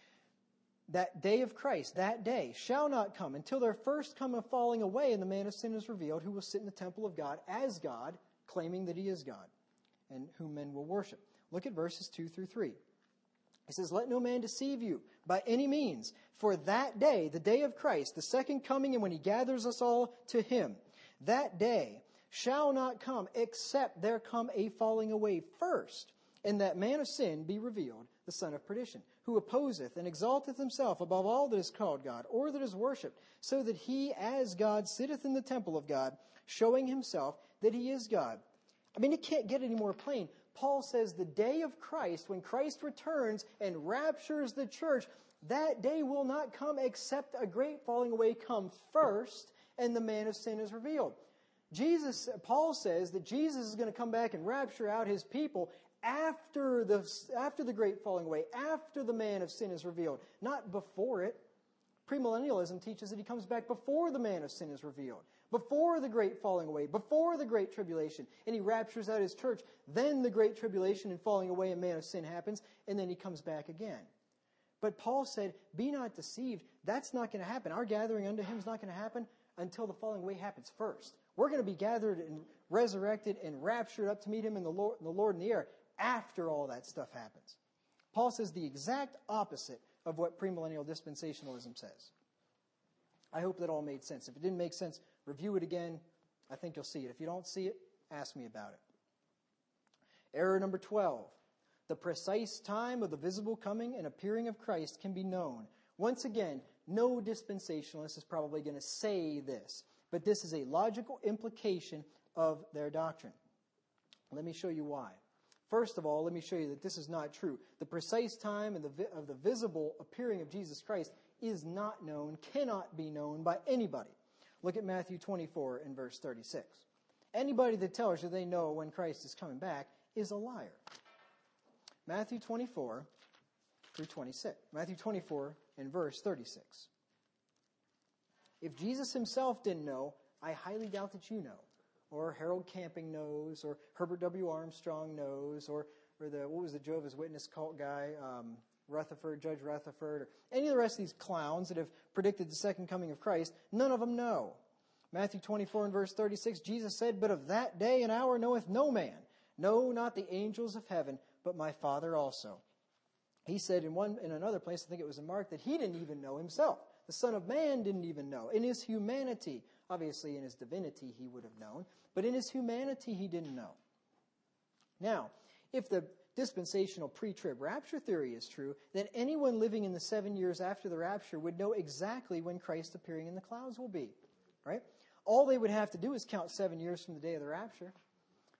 That day of Christ, that day, shall not come until there first come a falling away and the man of sin is revealed, who will sit in the temple of God as God, claiming that he is God, and whom men will worship. Look at verses 2 through 3. He says, Let no man deceive you by any means, for that day, the day of Christ, the second coming, and when he gathers us all to him, that day shall not come except there come a falling away first, and that man of sin be revealed, the son of perdition, who opposeth and exalteth himself above all that is called God, or that is worshipped, so that he as God sitteth in the temple of God, showing himself that he is God. I mean, it can't get any more plain. Paul says the day of Christ, when Christ returns and raptures the church, that day will not come except a great falling away come first, and the man of sin is revealed. Paul says that Jesus is going to come back and rapture out his people after the great falling away, after the man of sin is revealed, not before it. Premillennialism teaches that he comes back before the man of sin is revealed, before the great falling away, before the great tribulation, and he raptures out his church. Then the great tribulation and falling away and man of sin happens, and then he comes back again. But Paul said, be not deceived. That's not going to happen. Our gathering unto him is not going to happen until the falling away happens first. We're going to be gathered and resurrected and raptured up to meet him in the Lord in the air after all that stuff happens. Paul says the exact opposite of what premillennial dispensationalism says. I hope that all made sense. If it didn't make sense, review it again. I think you'll see it. If you don't see it, ask me about it. Error number 12. The precise time of the visible coming and appearing of Christ can be known. Once again, no dispensationalist is probably going to say this, but this is a logical implication of their doctrine. Let me show you why. First of all, let me show you that this is not true. The precise time of the visible appearing of Jesus Christ is not known, cannot be known by anybody. Look at Matthew 24 and verse 36. Anybody that tells you they know when Christ is coming back is a liar. Matthew 24 through 26. Matthew 24 and verse 36. If Jesus himself didn't know, I highly doubt that you know. Or Harold Camping knows, or Herbert W. Armstrong knows, or what was the Jehovah's Witness cult guy, Judge Rutherford, or any of the rest of these clowns that have predicted the second coming of Christ. None of them know. Matthew 24 and verse 36, Jesus said, But of that day and hour knoweth no man, no, not the angels of heaven, but my Father also. He said in another place, I think it was in Mark, that he didn't even know himself. The Son of Man didn't even know. In his humanity, obviously in his divinity he would have known, but in his humanity he didn't know. Now, if the dispensational pre-trib rapture theory is true, then anyone living in the 7 years after the rapture would know exactly when Christ appearing in the clouds will be. Right? All they would have to do is count 7 years from the day of the rapture.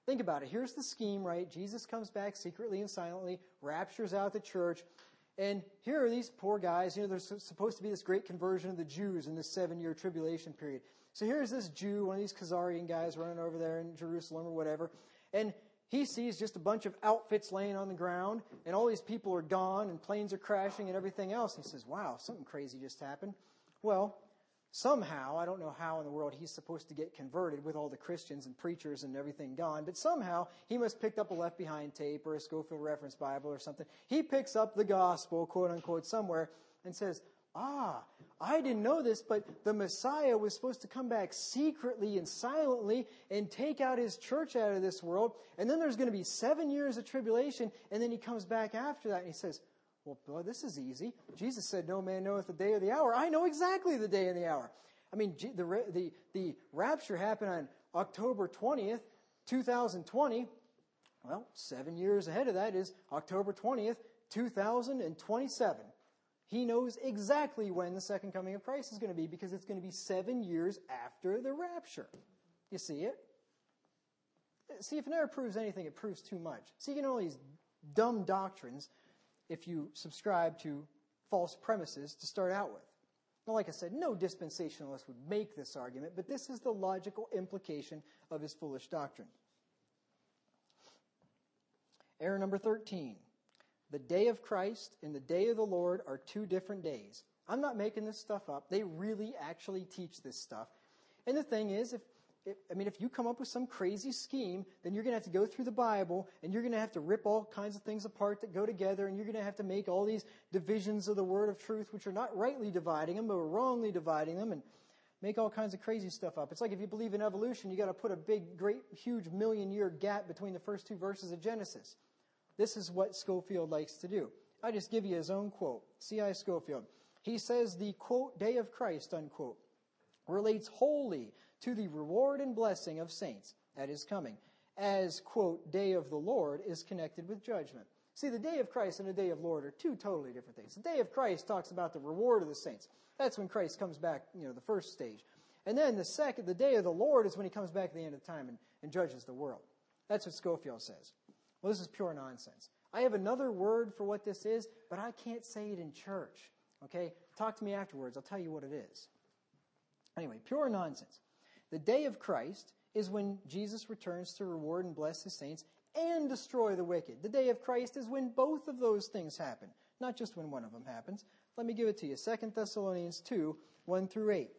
Think about it. Here's the scheme, right? Jesus comes back secretly and silently, raptures out the church. And here are these poor guys. There's supposed to be this great conversion of the Jews in this 7-year tribulation period. So here's this Jew, one of these Khazarian guys running over there in Jerusalem or whatever. And he sees just a bunch of outfits laying on the ground. And all these people are gone and planes are crashing and everything else. And he says, wow, something crazy just happened. Well, somehow, I don't know how in the world he's supposed to get converted with all the Christians and preachers and everything gone, but somehow he must pick up a Left Behind tape or a Scofield Reference Bible or something. He picks up the gospel, quote unquote, somewhere and says, I didn't know this, but the Messiah was supposed to come back secretly and silently and take out his church out of this world. And then there's going to be 7 years of tribulation. And then he comes back after that and he says, well, boy, this is easy. Jesus said, no man knoweth the day or the hour. I know exactly the day and the hour. I mean, the rapture happened on October 20th, 2020. Well, 7 years ahead of that is October 20th, 2027. He knows exactly when the second coming of Christ is going to be because it's going to be 7 years after the rapture. You see it? See, if it never proves anything, it proves too much. See, you get all these dumb doctrines if you subscribe to false premises to start out with. Now, like I said, no dispensationalist would make this argument, but this is the logical implication of his foolish doctrine. Error number 13. The day of Christ and the day of the Lord are two different days. I'm not making this stuff up. They really actually teach this stuff. And the thing is, if you come up with some crazy scheme, then you're going to have to go through the Bible and you're going to have to rip all kinds of things apart that go together and you're going to have to make all these divisions of the word of truth, which are not rightly dividing them, but are wrongly dividing them, and make all kinds of crazy stuff up. It's like if you believe in evolution, you got to put a big, great, huge million-year gap between the first two verses of Genesis. This is what Scofield likes to do. I just give you his own quote. C.I. Scofield. He says the, quote, day of Christ, unquote, relates wholly to the reward and blessing of saints at his coming, as, quote, day of the Lord is connected with judgment. See, the day of Christ and the day of Lord are two totally different things. The day of Christ talks about the reward of the saints. That's when Christ comes back, the first stage. And then the day of the Lord is when he comes back at the end of time and judges the world. That's what Scofield says. Well, this is pure nonsense. I have another word for what this is, but I can't say it in church. Okay? Talk to me afterwards. I'll tell you what it is. Anyway, pure nonsense. The day of Christ is when Jesus returns to reward and bless his saints and destroy the wicked. The day of Christ is when both of those things happen, not just when one of them happens. Let me give it to you. 2 Thessalonians 2, 1 through 8.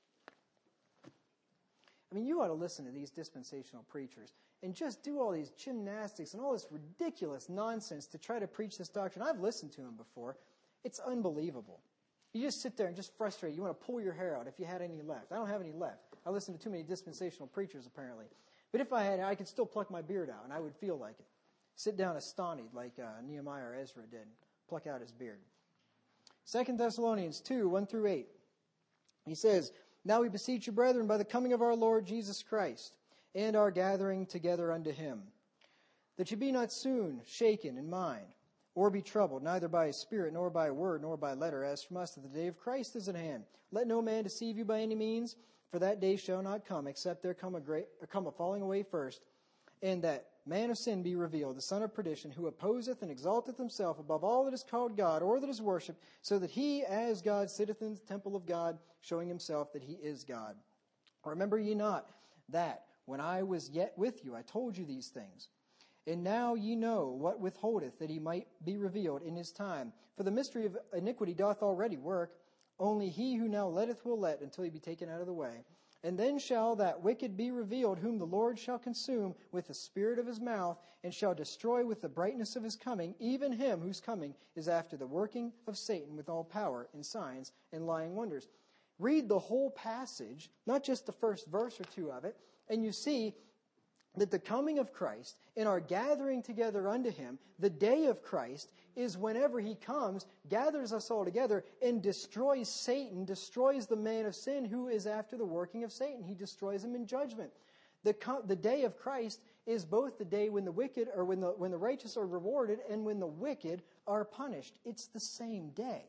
I mean, you ought to listen to these dispensational preachers and just do all these gymnastics and all this ridiculous nonsense to try to preach this doctrine. I've listened to them before. It's unbelievable. You just sit there and just frustrate. You want to pull your hair out if you had any left. I don't have any left. I listen to too many dispensational preachers, apparently. But if I had, I could still pluck my beard out, and I would feel like it. Sit down astonied like Nehemiah or Ezra did. Pluck out his beard. 2 Thessalonians 2, 1 through 8. He says, now we beseech you, brethren, by the coming of our Lord Jesus Christ, and our gathering together unto him, that ye be not soon shaken in mind, or be troubled, neither by a spirit, nor by word, nor by letter, as from us that the day of Christ is at hand. Let no man deceive you by any means, for that day shall not come, except there come a falling away first, and that man of sin be revealed, the son of perdition, who opposeth and exalteth himself above all that is called God, or that is worshipped, so that he, as God, sitteth in the temple of God, showing himself that he is God. Remember ye not that, when I was yet with you, I told you these things. And now ye know what withholdeth, that he might be revealed in his time. For the mystery of iniquity doth already work. Only he who now letteth will let, until he be taken out of the way. And then shall that wicked be revealed, whom the Lord shall consume with the spirit of his mouth, and shall destroy with the brightness of his coming, even him whose coming is after the working of Satan with all power and signs and lying wonders. Read the whole passage, not just the first verse or two of it, and you see that the coming of Christ and our gathering together unto him, the day of Christ, is whenever he comes, gathers us all together, and destroys Satan, destroys the man of sin who is after the working of Satan. He destroys him in judgment. The day of Christ is both the day when the wicked, or when the righteous are rewarded, and when the wicked are punished. It's the same day.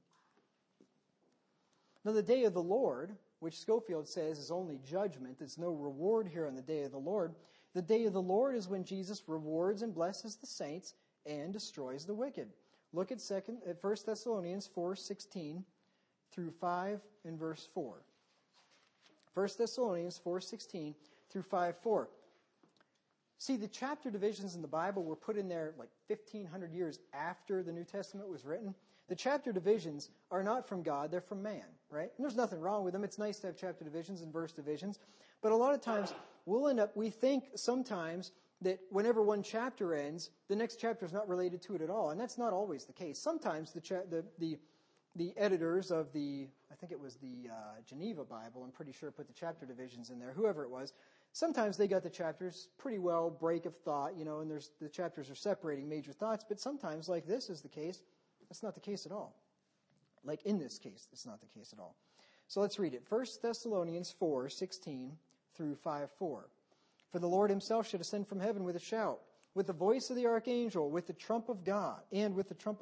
Now, the day of the Lord, which Scofield says is only judgment, there's no reward here on the day of the Lord. The day of the Lord is when Jesus rewards and blesses the saints and destroys the wicked. Look at 1 Thessalonians 4:16 through 5 and verse 4. 1 Thessalonians 4:16 through 5:4. See, the chapter divisions in the Bible were put in there like 1,500 years after the New Testament was written. The chapter divisions are not from God, they're from man, right? And there's nothing wrong with them. It's nice to have chapter divisions and verse divisions. But a lot of times, we think sometimes that whenever one chapter ends, the next chapter is not related to it at all. And that's not always the case. Sometimes the editors of I think it was the Geneva Bible, I'm pretty sure, put the chapter divisions in there, whoever it was. Sometimes they got the chapters pretty well, break of thought, and the chapters are separating major thoughts. But sometimes, like this is the case, that's not the case at all. Like in this case, it's not the case at all. So let's read it. 1 Thessalonians 4:16 through 5:4. For the Lord himself should ascend from heaven with a shout, with the voice of the archangel, with the trump of God, and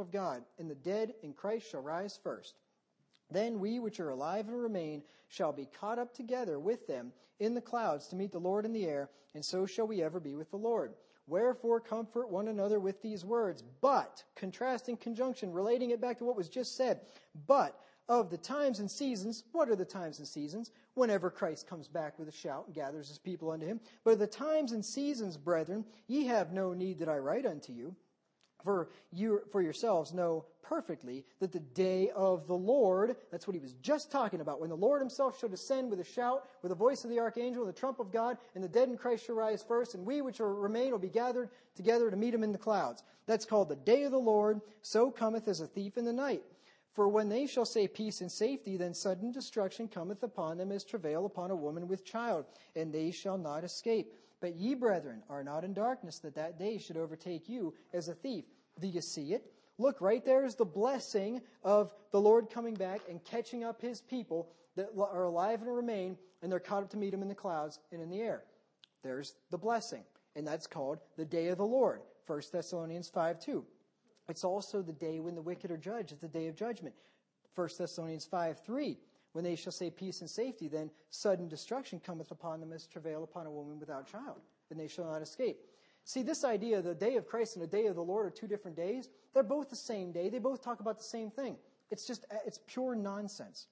the dead in Christ shall rise first. Then we which are alive and remain shall be caught up together with them in the clouds to meet the Lord in the air, and so shall we ever be with the Lord. Wherefore comfort one another with these words. But, contrasting conjunction, relating it back to what was just said, but of the times and seasons, what are the times and seasons? Whenever Christ comes back with a shout and gathers his people unto him. But of the times and seasons, brethren, ye have no need that I write unto you. For yourselves know perfectly that the day of the Lord, that's what he was just talking about, when the Lord himself shall descend with a shout, with the voice of the archangel, and the trump of God, and the dead in Christ shall rise first, and we which remain will be gathered together to meet him in the clouds. That's called the day of the Lord, so cometh as a thief in the night. For when they shall say peace and safety, then sudden destruction cometh upon them as travail upon a woman with child, and they shall not escape. But ye, brethren, are not in darkness, that day should overtake you as a thief. Do you see it? Look, right there is the blessing of the Lord coming back and catching up his people that are alive and remain, and they're caught up to meet him in the clouds and in the air. There's the blessing, and that's called the day of the Lord, 1 Thessalonians 5:2. It's also the day when the wicked are judged. It's the day of judgment, 1 Thessalonians 5:3. When they shall say peace and safety, then sudden destruction cometh upon them as travail upon a woman without child, and they shall not escape. See, this idea, the day of Christ and the day of the Lord are two different days. They're both the same day. They both talk about the same thing. It's pure nonsense.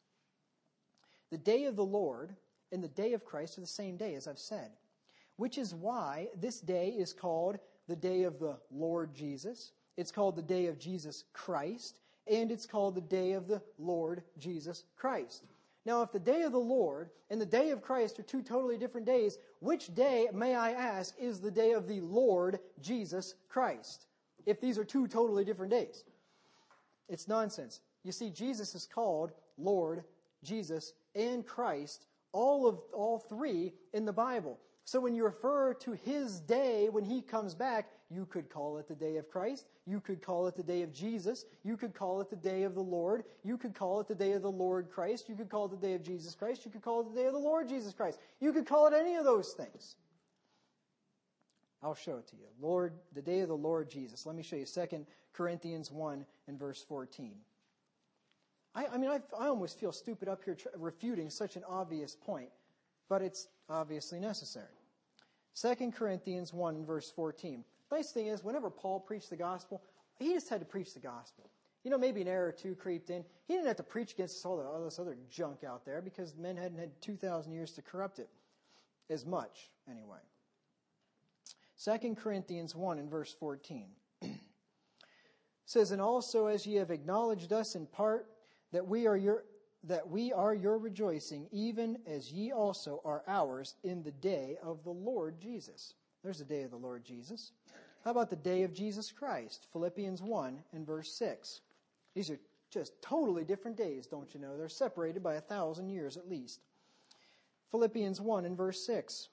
The day of the Lord and the day of Christ are the same day, as I've said, which is why this day is called the day of the Lord Jesus. It's called the day of Jesus Christ, and it's called the day of the Lord Jesus Christ. Now, if the day of the Lord and the day of Christ are two totally different days, which day, may I ask, is the day of the Lord Jesus Christ? If these are two totally different days. It's nonsense. You see, Jesus is called Lord, Jesus, and Christ, all three in the Bible. So when you refer to his day when he comes back, you could call it the day of Christ. You could call it the day of Jesus. You could call it the day of the Lord. You could call it the day of the Lord Christ. You could call it the day of Jesus Christ. You could call it the day of the Lord Jesus Christ. You could call it any of those things. I'll show it to you. The day of the Lord Jesus. Let me show you 2 Corinthians 1 and verse 14. I almost feel stupid up here refuting such an obvious point, but it's obviously necessary. 2 Corinthians 1 verse 14. Nice thing is, whenever Paul preached the gospel, he just had to preach the gospel. Maybe an error or two creeped in. He didn't have to preach against all this other junk out there because men hadn't had 2,000 years to corrupt it. As much, anyway. 2 Corinthians 1 and verse 14. Says, and also as ye have acknowledged us in part, that we are your rejoicing, even as ye also are ours in the day of the Lord Jesus. There's the day of the Lord Jesus. How about the day of Jesus Christ? Philippians 1 and verse 6. These are just totally different days, don't you know? They're separated by 1,000 years at least. Philippians 1 and verse 6.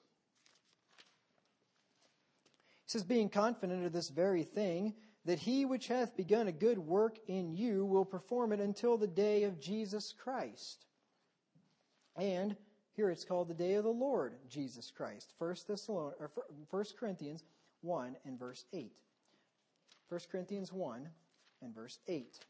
He says, being confident of this very thing, that he which hath begun a good work in you will perform it until the day of Jesus Christ. And here it's called the day of the Lord Jesus Christ. 1 Corinthians 1 and verse 8. 1 Corinthians 1 and verse 8. It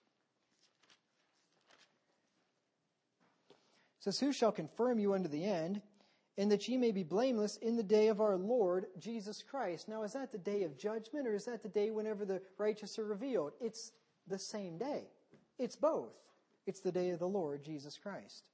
says, who shall confirm you unto the end, and that ye may be blameless in the day of our Lord Jesus Christ. Now, is that the day of judgment, or is that the day whenever the righteous are revealed? It's the same day. It's both. It's the day of the Lord Jesus Christ.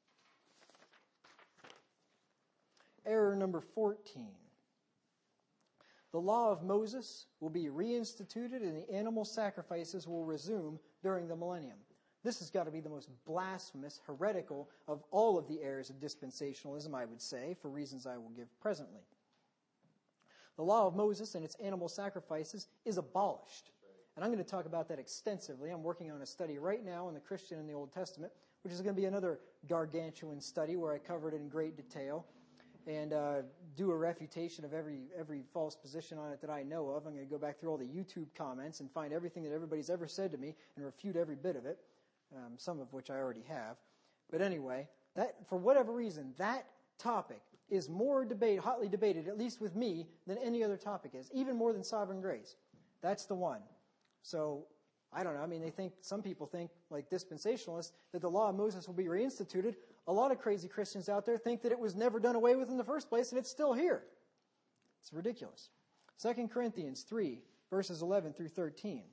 Error number 14. The law of Moses will be reinstituted and the animal sacrifices will resume during the millennium. This has got to be the most blasphemous, heretical of all of the errors of dispensationalism, I would say, for reasons I will give presently. The law of Moses and its animal sacrifices is abolished. And I'm going to talk about that extensively. I'm working on a study right now on the Christian in the Old Testament, which is going to be another gargantuan study where I cover it in great detail and do a refutation of every false position on it that I know of. I'm going to go back through all the YouTube comments and find everything that everybody's ever said to me and refute every bit of it. Some of which I already have. But anyway, that for whatever reason, that topic is more hotly debated, at least with me, than any other topic is, even more than sovereign grace. That's the one. So, I don't know. I mean, some people think, like dispensationalists, that the law of Moses will be reinstituted. A lot of crazy Christians out there think that it was never done away with in the first place, and it's still here. It's ridiculous. 2 Corinthians 3, verses 11 through 13.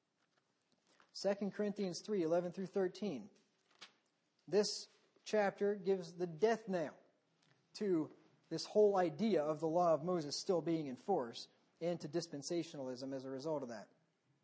2 Corinthians 3, 11 through 13. This chapter gives the death knell to this whole idea of the law of Moses still being in force and to dispensationalism as a result of that.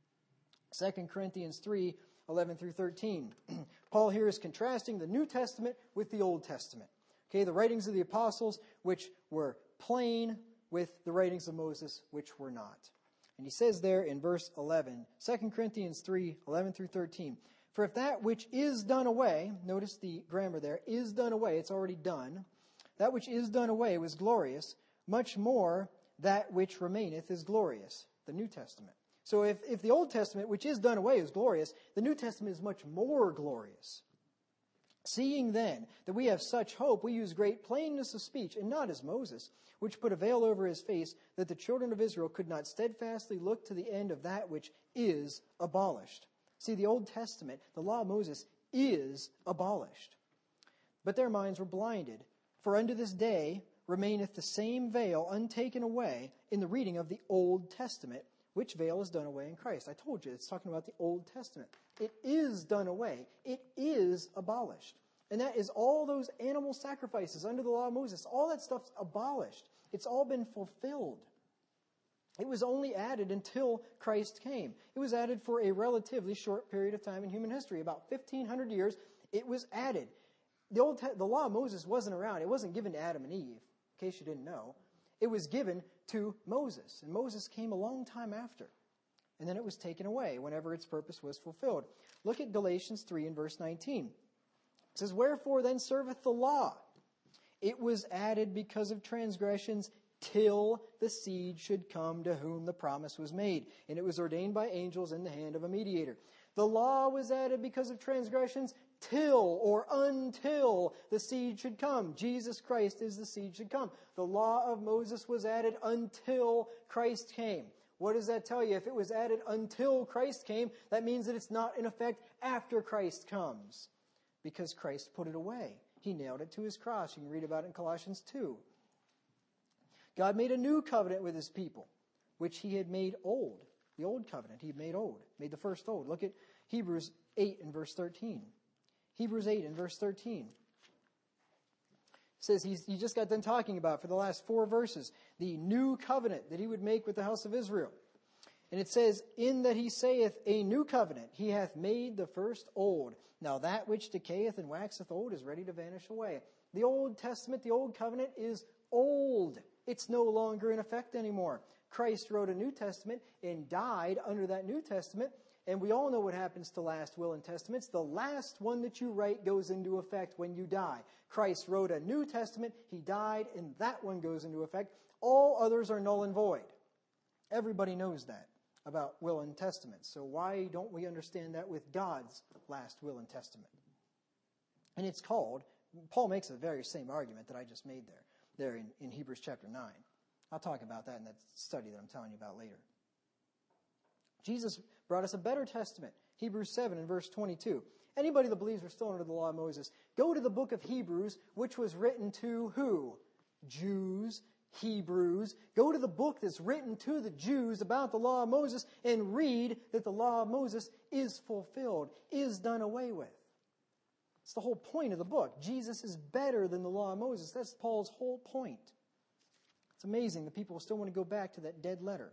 2 Corinthians 3, 11 through 13. Paul here is contrasting the New Testament with the Old Testament. Okay, the writings of the apostles, which were plain, with the writings of Moses, which were not. And he says there in verse 11, 2 Corinthians 3, 11 through 13, for if that which is done away, notice the grammar there, is done away, it's already done, that which is done away was glorious, much more that which remaineth is glorious, the New Testament. So if the Old Testament, which is done away, is glorious, the New Testament is much more glorious. Seeing then that we have such hope, we use great plainness of speech, and not as Moses, which put a veil over his face, that the children of Israel could not steadfastly look to the end of that which is abolished. See, the Old Testament, the law of Moses, is abolished. But their minds were blinded, for unto this day remaineth the same veil untaken away in the reading of the Old Testament, which veil is done away in Christ. I told you, it's talking about the Old Testament. It is done away. It is abolished. And that is all those animal sacrifices under the law of Moses. All that stuff's abolished. It's all been fulfilled. It was only added until Christ came. It was added for a relatively short period of time in human history. About 1,500 years, it was added. The law of Moses wasn't around. It wasn't given to Adam and Eve, in case you didn't know. It was given to Moses. And Moses came a long time after. And then it was taken away whenever its purpose was fulfilled. Look at Galatians 3 and verse 19. It says, wherefore then serveth the law? It was added because of transgressions till the seed should come to whom the promise was made. And it was ordained by angels in the hand of a mediator. The law was added because of transgressions till or until the seed should come. Jesus Christ is the seed should come. The law of Moses was added until Christ came. What does that tell you? If it was added until Christ came, that means that it's not in effect after Christ comes. Because Christ put it away. He nailed it to his cross. You can read about it in Colossians 2. God made a new covenant with his people, which he had made old. The old covenant he had made old. Made the first old. Look at Hebrews 8 and verse 13. Hebrews 8 and verse 13. It says he just got done talking about for the last 4 verses the new covenant that he would make with the house of Israel. And it says, in that he saith a new covenant, he hath made the first old. Now that which decayeth and waxeth old is ready to vanish away. The Old Testament, the Old Covenant is old. It's no longer in effect anymore. Christ wrote a New Testament and died under that New Testament. And we all know what happens to last will and testaments. The last one that you write goes into effect when you die. Christ wrote a New Testament, he died, and that one goes into effect. All others are null and void. Everybody knows that about will and testaments. So why don't we understand that with God's last will and testament? And it's called, Paul makes the very same argument that I just made there in Hebrews chapter 9. I'll talk about that in that study that I'm telling you about later. Jesus brought us a better testament. Hebrews 7 and verse 22. Anybody that believes we're still under the law of Moses, go to the book of Hebrews, which was written to who? Jews, Hebrews. Go to the book that's written to the Jews about the law of Moses and read that the law of Moses is fulfilled, is done away with. It's the whole point of the book. Jesus is better than the law of Moses. That's Paul's whole point. It's amazing that people still want to go back to that dead letter.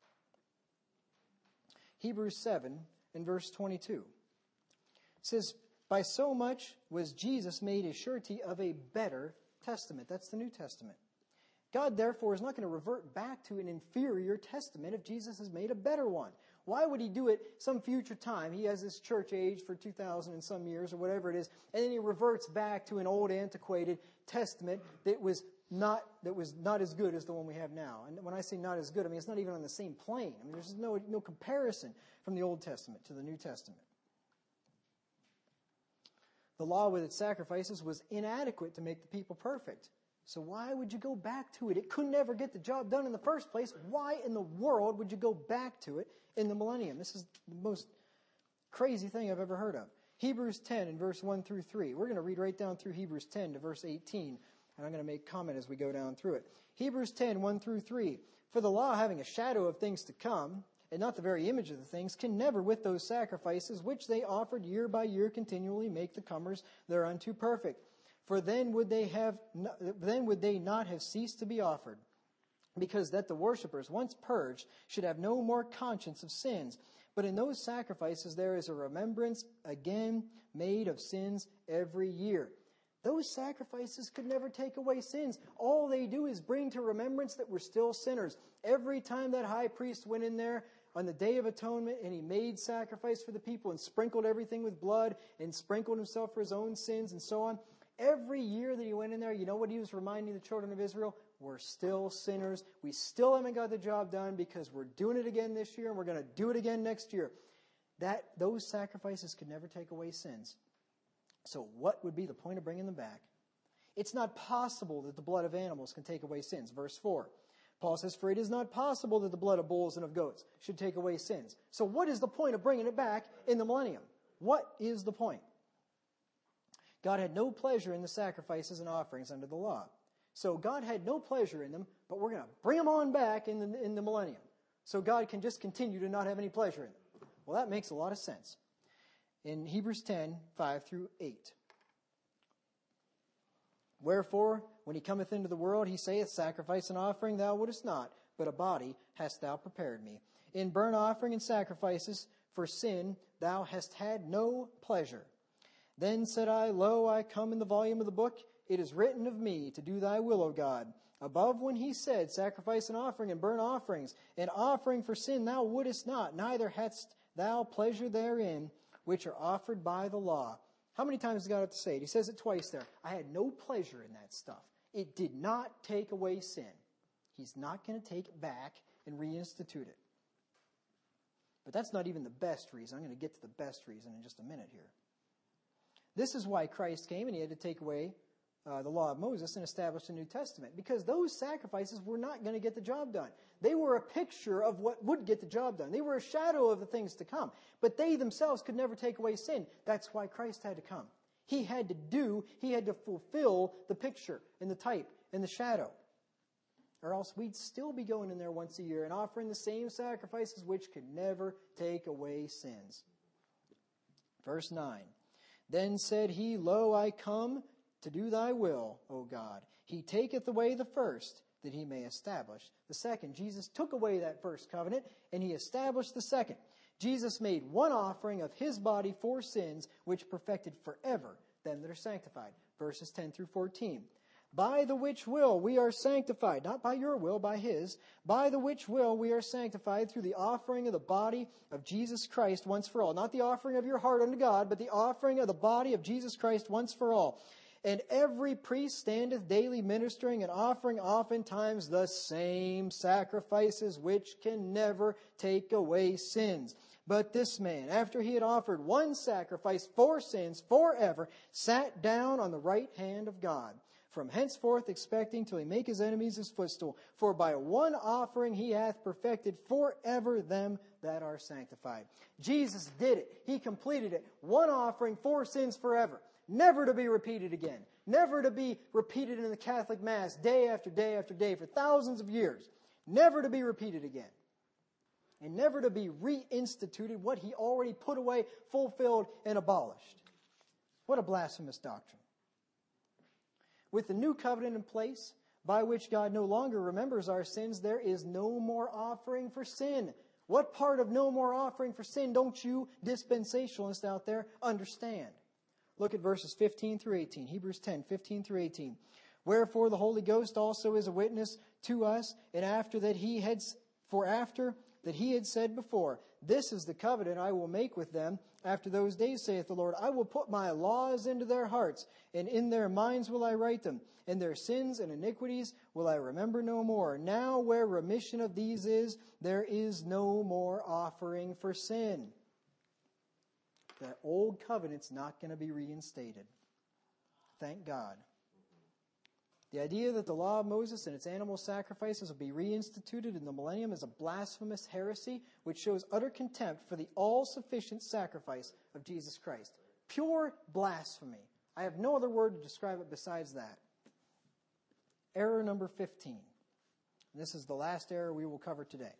Hebrews 7 and verse 22. It says, by so much was Jesus made a surety of a better testament. That's the New Testament. God, therefore, is not going to revert back to an inferior testament if Jesus has made a better one. Why would he do it some future time? He has this church age for 2,000 and some years or whatever it is, and then he reverts back to an old antiquated testament that was not as good as the one we have now. And when I say not as good, I mean it's not even on the same plane. I mean there's no comparison from the Old Testament to the New Testament. The law with its sacrifices was inadequate to make the people perfect. So why would you go back to it? It could never get the job done in the first place. Why in the world would you go back to it in the millennium? This is the most crazy thing I've ever heard of. Hebrews 10 in verse 1 through 3. We're going to read right down through Hebrews 10 to verse 18. And I'm going to make comment as we go down through it. Hebrews 10, 1 through 3. For the law, having a shadow of things to come, and not the very image of the things, can never with those sacrifices which they offered year by year continually make the comers thereunto perfect. For then would they not have ceased to be offered, because that the worshippers, once purged, should have no more conscience of sins. But in those sacrifices there is a remembrance again made of sins every year. Those sacrifices could never take away sins. All they do is bring to remembrance that we're still sinners. Every time that high priest went in there on the Day of Atonement and he made sacrifice for the people and sprinkled everything with blood and sprinkled himself for his own sins and so on, every year that he went in there, you know what he was reminding the children of Israel? We're still sinners. We still haven't got the job done because we're doing it again this year and we're going to do it again next year. Those sacrifices could never take away sins. So what would be the point of bringing them back? It's not possible that the blood of animals can take away sins. Verse 4. Paul says, for it is not possible that the blood of bulls and of goats should take away sins. So what is the point of bringing it back in the millennium? What is the point? God had no pleasure in the sacrifices and offerings under the law. So God had no pleasure in them, but we're going to bring them on back in the millennium. So God can just continue to not have any pleasure in them. Well, that makes a lot of sense. In Hebrews 10, 5 through 8. Wherefore, when he cometh into the world, he saith, sacrifice and offering thou wouldest not, but a body hast thou prepared me. In burnt offering and sacrifices for sin thou hast had no pleasure. Then said I, lo, I come in the volume of the book. It is written of me to do thy will, O God. Above when he said, sacrifice and offering and burnt offerings, and offering for sin thou wouldest not, neither hadst thou pleasure therein, which are offered by the law. How many times does God have to say it? He says it twice there. I had no pleasure in that stuff. It did not take away sin. He's not going to take it back and reinstitute it. But that's not even the best reason. I'm going to get to the best reason in just a minute here. This is why Christ came and he had to take away the law of Moses and establish a New Testament. Because those sacrifices were not going to get the job done. They were a picture of what would get the job done. They were a shadow of the things to come. But they themselves could never take away sin. That's why Christ had to come. He had to fulfill the picture and the type and the shadow. Or else we'd still be going in there once a year and offering the same sacrifices which could never take away sins. Verse 9. Then said he, lo, I come to do thy will, O God. He taketh away the first, that he may establish the second. Jesus took away that first covenant, and he established the second. Jesus made one offering of his body for sins, which perfected forever them that are sanctified. Verses 10 through 14. By the which will we are sanctified, not by your will, by his. By the which will we are sanctified through the offering of the body of Jesus Christ once for all. Not the offering of your heart unto God, but the offering of the body of Jesus Christ once for all. And every priest standeth daily ministering and offering oftentimes the same sacrifices which can never take away sins. But this man, after he had offered one sacrifice for sins forever, sat down on the right hand of God, from henceforth expecting till he make his enemies his footstool. For by one offering he hath perfected forever them that are sanctified. Jesus did it. He completed it. One offering for sins forever. Never to be repeated again. never to be repeated in the Catholic Mass day after day after day for thousands of years, never to be repeated again, and never to be reinstituted what he already put away, fulfilled, and abolished. What a blasphemous doctrine. With the new covenant in place, by which God no longer remembers our sins, there is no more offering for sin. What part of no more offering for sin don't you dispensationalists out there understand? Look at verses 15 through 18. Hebrews 10, 15 through 18. Wherefore the Holy Ghost also is a witness to us, and after that he had said before, this is the covenant I will make with them after those days, saith the Lord. I will put my laws into their hearts, and in their minds will I write them, and their sins and iniquities will I remember no more. Now where remission of these is, there is no more offering for sin. That old covenant's not going to be reinstated. Thank God. The idea that the law of Moses and its animal sacrifices will be reinstituted in the millennium is a blasphemous heresy which shows utter contempt for the all-sufficient sacrifice of Jesus Christ. Pure blasphemy. I have no other word to describe it besides that. Error number 15. This is the last error we will cover today.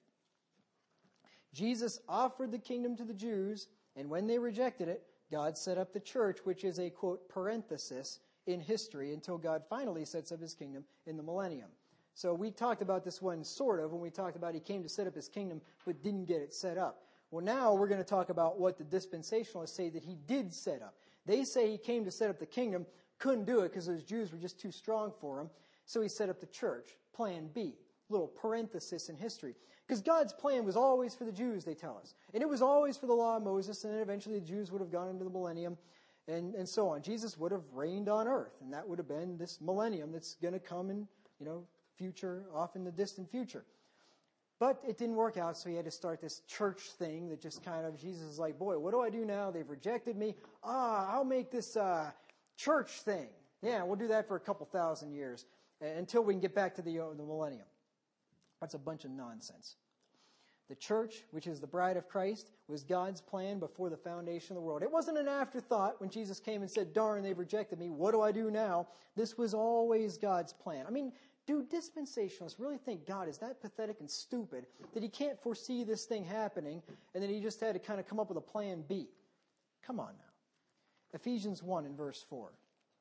Jesus offered the kingdom to the Jews, and when they rejected it, God set up the church, which is a, quote, parenthesis in history until God finally sets up his kingdom in the millennium. So we talked about this one sort of when we talked about he came to set up his kingdom but didn't get it set up. Well, now we're going to talk about what the dispensationalists say that he did set up. They say he came to set up the kingdom, couldn't do it because those Jews were just too strong for him. So he set up the church, plan B, little parenthesis in history. Because God's plan was always for the Jews, they tell us. And it was always for the law of Moses, and then eventually the Jews would have gone into the millennium. And so on. Jesus would have reigned on earth, and that would have been this millennium that's going to come in, future, off in the distant future. But it didn't work out, so he had to start this church thing that just kind of, Jesus is like, boy, what do I do now? They've rejected me. I'll make this church thing. Yeah, we'll do that for a couple thousand years until we can get back to the millennium. That's a bunch of nonsense. The church, which is the bride of Christ, was God's plan before the foundation of the world. It wasn't an afterthought when Jesus came and said, darn, they've rejected me. What do I do now? This was always God's plan. I mean, do dispensationalists really think God is that pathetic and stupid that he can't foresee this thing happening and then he just had to kind of come up with a plan B? Come on now. Ephesians 1 and verse 4.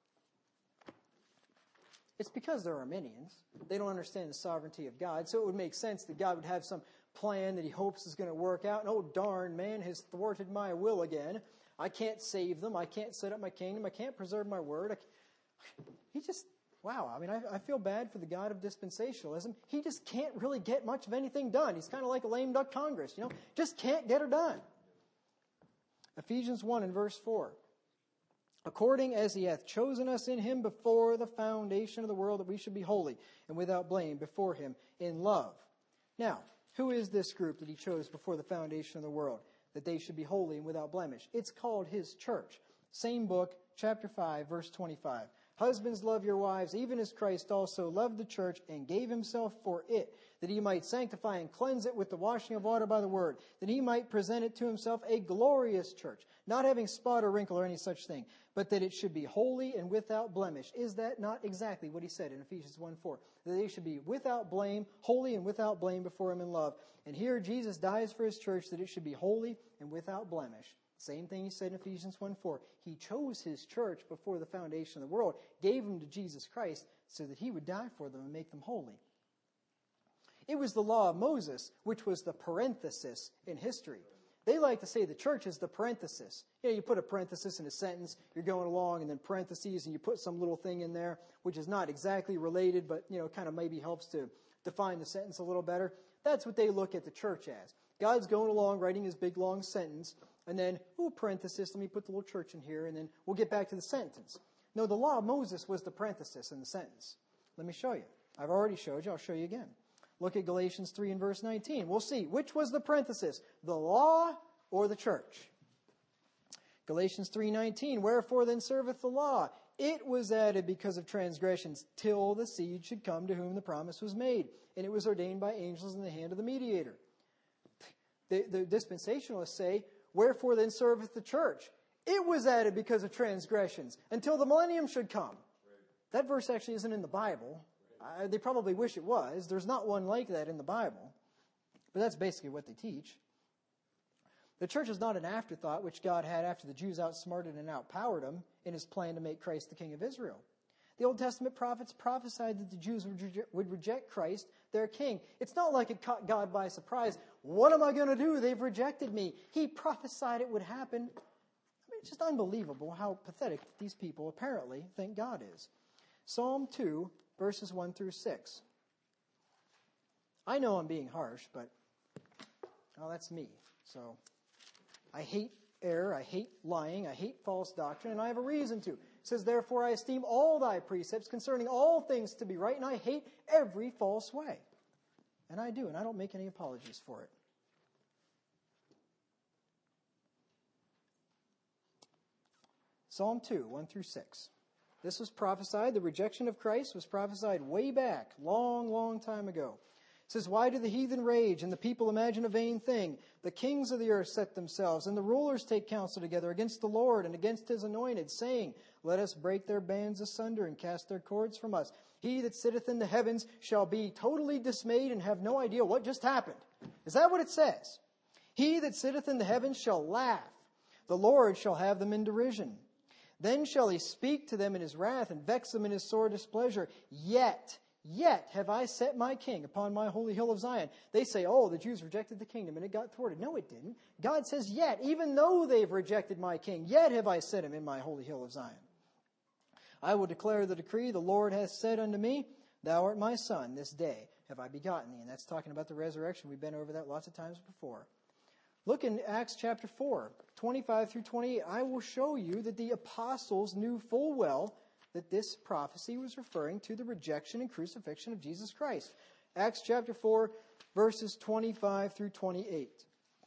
It's because they're Arminians. They don't understand the sovereignty of God. So it would make sense that God would have some plan that he hopes is going to work out. And oh, darn, man has thwarted my will again. I can't save them. I can't set up my kingdom. I can't preserve my word. Wow. I mean, I feel bad for the God of dispensationalism. He just can't really get much of anything done. He's kind of like a lame duck Congress, just can't get her done. Ephesians 1 and verse 4. According as he hath chosen us in him before the foundation of the world, that we should be holy and without blame before him in love. Now, who is this group that he chose before the foundation of the world, that they should be holy and without blemish? It's called his church. Same book, chapter 5, verse 25. Husbands, love your wives, even as Christ also loved the church and gave himself for it, that he might sanctify and cleanse it with the washing of water by the word, that he might present it to himself a glorious church, not having spot or wrinkle or any such thing, but that it should be holy and without blemish. Is that not exactly what he said in Ephesians 1:4? That they should be without blame, holy and without blame before him in love. And here Jesus dies for his church, that it should be holy and without blemish. Same thing he said in Ephesians 1:4. He chose his church before the foundation of the world, gave them to Jesus Christ so that he would die for them and make them holy. It was the law of Moses, which was the parenthesis in history. They like to say the church is the parenthesis. You put a parenthesis in a sentence, you're going along, and then parentheses, and you put some little thing in there, which is not exactly related, but kind of maybe helps to define the sentence a little better. That's what they look at the church as. God's going along, writing his big long sentence, and then, parenthesis, let me put the little church in here, and then we'll get back to the sentence. No, the law of Moses was the parenthesis in the sentence. Let me show you. I've already showed you. I'll show you again. Look at Galatians 3 and verse 19. We'll see. Which was the parenthesis? The law or the church? Galatians 3:19. Wherefore then serveth the law? It was added because of transgressions, till the seed should come to whom the promise was made. And it was ordained by angels in the hand of the mediator. The dispensationalists say, wherefore then serveth the church? It was added because of transgressions, until the millennium should come. That verse actually isn't in the Bible. They probably wish it was. There's not one like that in the Bible. But that's basically what they teach. The church is not an afterthought which God had after the Jews outsmarted and outpowered him in his plan to make Christ the King of Israel. The Old Testament prophets prophesied that the Jews would reject Christ, their king. It's not like it caught God by surprise. What am I going to do? They've rejected me. He prophesied it would happen. I mean, it's just unbelievable how pathetic these people apparently think God is. Psalm 2, verses 1 through 6. I know I'm being harsh, but, well, that's me. So, I hate error, I hate lying, I hate false doctrine, and I have a reason to. It says, therefore I esteem all thy precepts concerning all things to be right, and I hate every false way. And I do, and I don't make any apologies for it. Psalm 2, 1 through 6. This was prophesied, the rejection of Christ was prophesied way back, long, long time ago. It says, why do the heathen rage and the people imagine a vain thing? The kings of the earth set themselves, and the rulers take counsel together against the Lord and against his anointed, saying, let us break their bands asunder and cast their cords from us. He that sitteth in the heavens shall be totally dismayed and have no idea what just happened. Is that what it says? He that sitteth in the heavens shall laugh. The Lord shall have them in derision. Then shall he speak to them in his wrath and vex them in his sore displeasure. Yet have I set my king upon my holy hill of Zion. They say, oh, the Jews rejected the kingdom and it got thwarted. No, it didn't. God says, yet, even though they've rejected my king, yet have I set him in my holy hill of Zion. I will declare the decree. The Lord hath said unto me, thou art my son. This day have I begotten thee. And that's talking about the resurrection. We've been over that lots of times before. Look in Acts chapter 4, 25 through 28. I will show you that the apostles knew full well that this prophecy was referring to the rejection and crucifixion of Jesus Christ. Acts chapter 4, verses 25 through 28.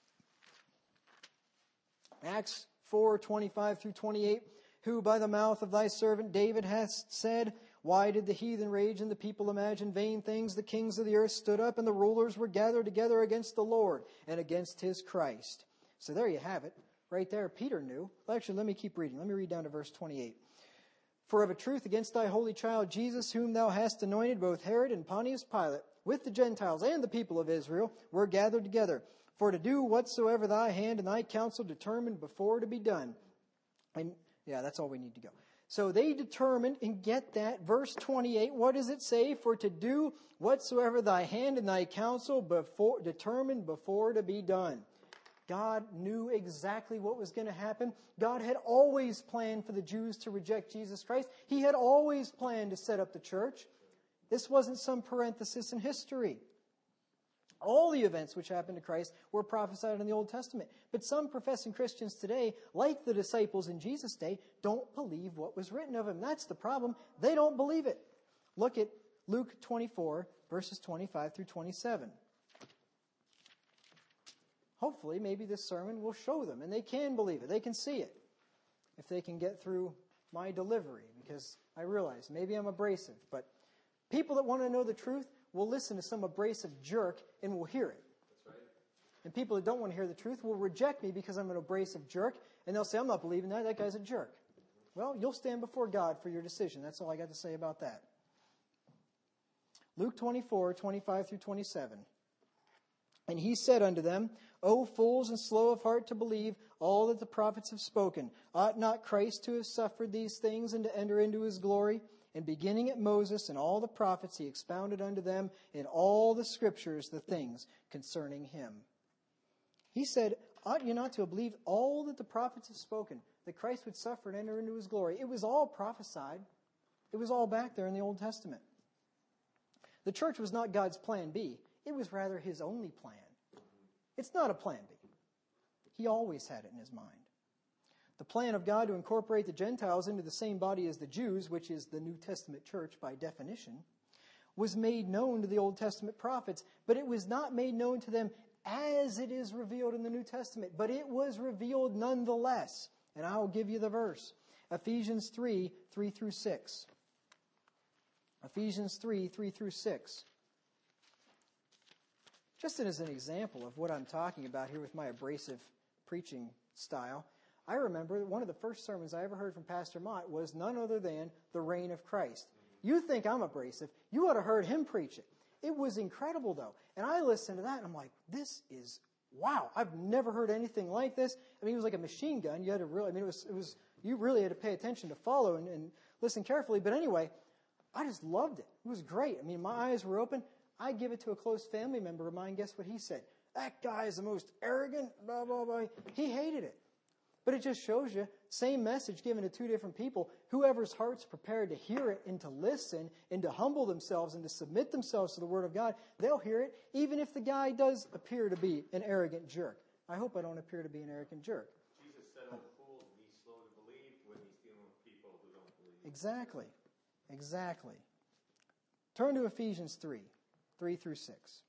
Acts 4, 25 through 28. Who by the mouth of thy servant David hast said, why did the heathen rage and the people imagine vain things? The kings of the earth stood up and the rulers were gathered together against the Lord and against his Christ. So there you have it. Right there, Peter knew. Well, actually, let me keep reading. Let me read down to verse 28. For of a truth against thy holy child Jesus, whom thou hast anointed, both Herod and Pontius Pilate, with the Gentiles and the people of Israel, were gathered together, for to do whatsoever thy hand and thy counsel determined before to be done. And yeah, that's all we need to go. So they determined, and get that, verse 28, what does it say? For to do whatsoever thy hand and thy counsel determined before to be done. God knew exactly what was going to happen. God had always planned for the Jews to reject Jesus Christ. He had always planned to set up the church. This wasn't some parenthesis in history. All the events which happened to Christ were prophesied in the Old Testament. But some professing Christians today, like the disciples in Jesus' day, don't believe what was written of him. That's the problem. They don't believe it. Look at Luke 24, verses 25 through 27. Hopefully, maybe this sermon will show them, and they can believe it. They can see it, if they can get through my delivery, because I realize maybe I'm abrasive, but people that want to know the truth will listen to some abrasive jerk and will hear it. That's right. And people that don't want to hear the truth will reject me because I'm an abrasive jerk, and they'll say, I'm not believing that. That guy's a jerk. Well, you'll stand before God for your decision. That's all I got to say about that. Luke 24, 25 through 27. And he said unto them, O fools and slow of heart to believe all that the prophets have spoken. Ought not Christ to have suffered these things and to enter into his glory? And beginning at Moses and all the prophets, he expounded unto them in all the scriptures the things concerning him. He said, ought you not to have believed all that the prophets have spoken, that Christ would suffer and enter into his glory? It was all prophesied. It was all back there in the Old Testament. The church was not God's plan B. It was rather his only plan. It's not a plan B. He always had it in his mind. The plan of God to incorporate the Gentiles into the same body as the Jews, which is the New Testament church by definition, was made known to the Old Testament prophets, but it was not made known to them as it is revealed in the New Testament, but it was revealed nonetheless. And I'll give you the verse. Ephesians 3, 3 through 6. Ephesians 3, 3 through 6. Just as an example of what I'm talking about here with my abrasive preaching style, I remember one of the first sermons I ever heard from Pastor Mott was none other than the reign of Christ. You think I'm abrasive. You ought to heard him preach it. It was incredible, though. And I listened to that, and I'm like, this is, wow, I've never heard anything like this. I mean, it was like a machine gun. You had to really, I mean, it was you really had to pay attention to follow and listen carefully. But anyway, I just loved it. It was great. I mean, my eyes were open. I give it to a close family member of mine. Guess what he said? That guy is the most arrogant, blah, blah, blah. He hated it. But it just shows you, same message given to two different people. Whoever's heart's prepared to hear it and to listen and to humble themselves and to submit themselves to the Word of God, they'll hear it, even if the guy does appear to be an arrogant jerk. I hope I don't appear to be an arrogant jerk. Jesus said, "Oh, fools, be slow to believe," when he's dealing with people who don't believe. Exactly. Exactly. Turn to Ephesians 3 through 6.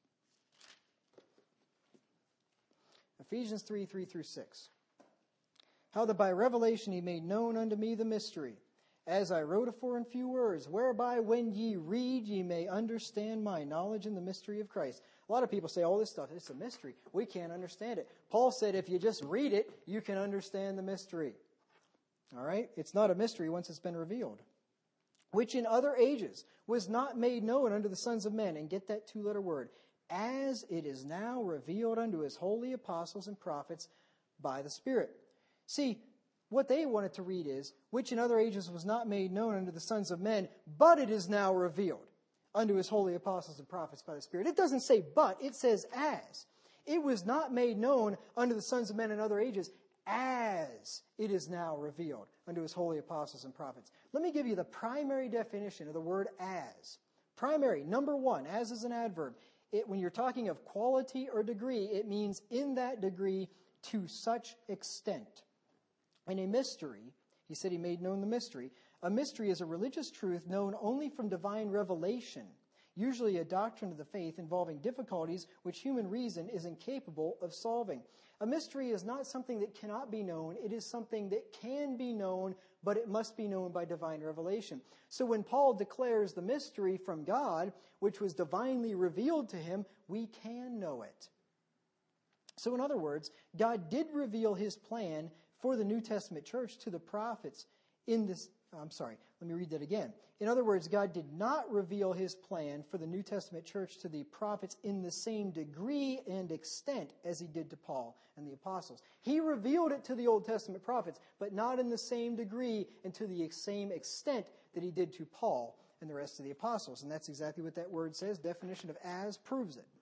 Ephesians 3 through 6. How that by revelation he made known unto me the mystery, as I wrote afore in few words, whereby when ye read ye may understand my knowledge in the mystery of Christ. A lot of people say, oh, this stuff, it's a mystery. We can't understand it. Paul said if you just read it, you can understand the mystery. All right? It's not a mystery once it's been revealed. Which in other ages was not made known unto the sons of men. And get that two-letter word. As it is now revealed unto his holy apostles and prophets by the Spirit. See, what they wanted to read is, which in other ages was not made known unto the sons of men, but it is now revealed unto his holy apostles and prophets by the Spirit. It doesn't say but, it says as. It was not made known unto the sons of men in other ages, as it is now revealed unto his holy apostles and prophets. Let me give you the primary definition of the word as. Primary, number one, as is an adverb. When you're talking of quality or degree, it means in that degree to such extent. And a mystery, he said he made known the mystery. A mystery is a religious truth known only from divine revelation, usually a doctrine of the faith involving difficulties which human reason is incapable of solving. A mystery is not something that cannot be known. It is something that can be known, but it must be known by divine revelation. So when Paul declares the mystery from God, which was divinely revealed to him, we can know it. So in other words, God did reveal his plan for the New Testament church to the prophets in this. Let me read that again. In other words, God did not reveal his plan for the New Testament church to the prophets in the same degree and extent as he did to Paul and the apostles. He revealed it to the Old Testament prophets, but not in the same degree and to the same extent that he did to Paul and the rest of the apostles. And that's exactly what that word says. Definition of as proves it.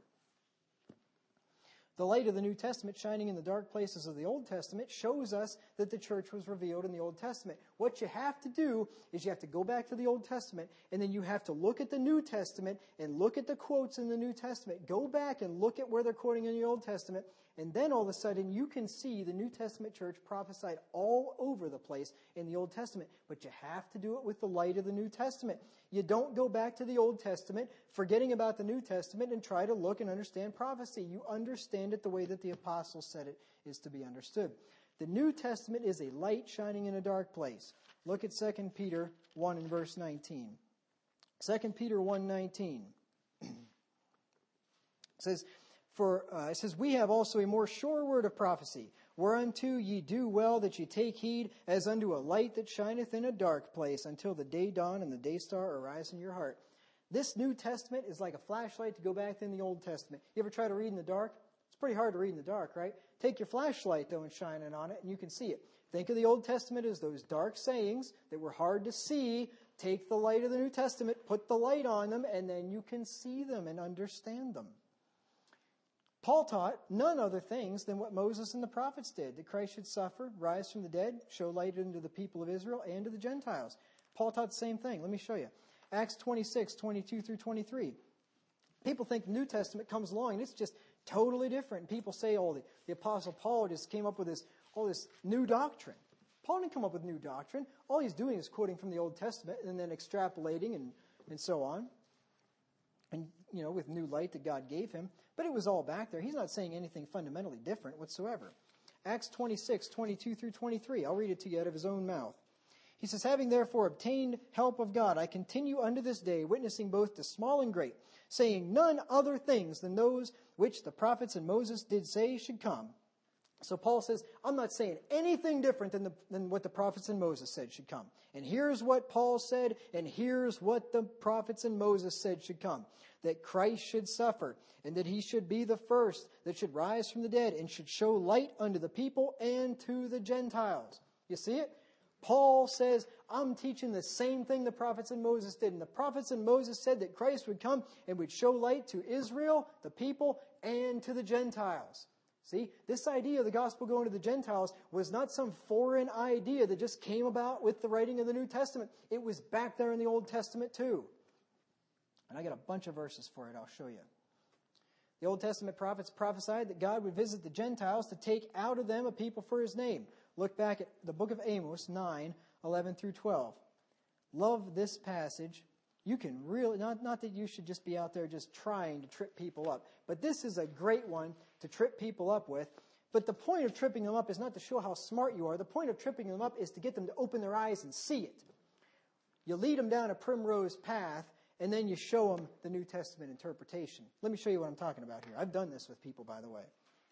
The light of the New Testament shining in the dark places of the Old Testament shows us that the church was revealed in the Old Testament. What you have to do is you have to go back to the Old Testament, and then you have to look at the New Testament and look at the quotes in the New Testament. Go back and look at where they're quoting in the Old Testament, and then all of a sudden you can see the New Testament church prophesied all over the place in the Old Testament. But you have to do it with the light of the New Testament. You don't go back to the Old Testament, forgetting about the New Testament, and try to look and understand prophecy. You understand it the way that the apostles said it is to be understood. The New Testament is a light shining in a dark place. Look at 2 Peter 1 and verse 19. 2 Peter 1:19 says, it says, we have also a more sure word of prophecy, whereunto ye do well that ye take heed, as unto a light that shineth in a dark place, until the day dawn and the day star arise in your heart. This New Testament is like a flashlight to go back in the Old Testament. You ever try to read in the dark? It's pretty hard to read in the dark, right? Take your flashlight, though, and shine it on it, and you can see it. Think of the Old Testament as those dark sayings that were hard to see. Take the light of the New Testament, put the light on them, and then you can see them and understand them. Paul taught none other things than what Moses and the prophets did, that Christ should suffer, rise from the dead, show light unto the people of Israel and to the Gentiles. Paul taught the same thing. Let me show you. Acts 26, 22 through 23. People think the New Testament comes along and it's just totally different. People say, oh, the Apostle Paul just came up with all this new doctrine. Paul didn't come up with new doctrine. All he's doing is quoting from the Old Testament and then extrapolating and so on. And, with new light that God gave him. But it was all back there. He's not saying anything fundamentally different whatsoever. Acts 26, 22 through 23. I'll read it to you out of his own mouth. He says, having therefore obtained help of God, I continue unto this day, witnessing both to small and great, saying none other things than those which the prophets and Moses did say should come, So Paul says, I'm not saying anything different than what the prophets and Moses said should come. And here's what Paul said, and here's what the prophets and Moses said should come. That Christ should suffer, and that he should be the first that should rise from the dead, and should show light unto the people and to the Gentiles. You see it? Paul says, I'm teaching the same thing the prophets and Moses did. And the prophets and Moses said that Christ would come and would show light to Israel, the people, and to the Gentiles. See, this idea of the gospel going to the Gentiles was not some foreign idea that just came about with the writing of the New Testament. It was back there in the Old Testament too. And I got a bunch of verses for it. I'll show you. The Old Testament prophets prophesied that God would visit the Gentiles to take out of them a people for his name. Look back at the book of Amos 9:11 through 12. Love this passage. You can really, not that you should just be out there just trying to trip people up, but this is a great one to trip people up with. But the point of tripping them up is not to show how smart you are. The point of tripping them up is to get them to open their eyes and see it. You lead them down a primrose path, and then you show them the New Testament interpretation. Let me show you what I'm talking about here. I've done this with people, by the way.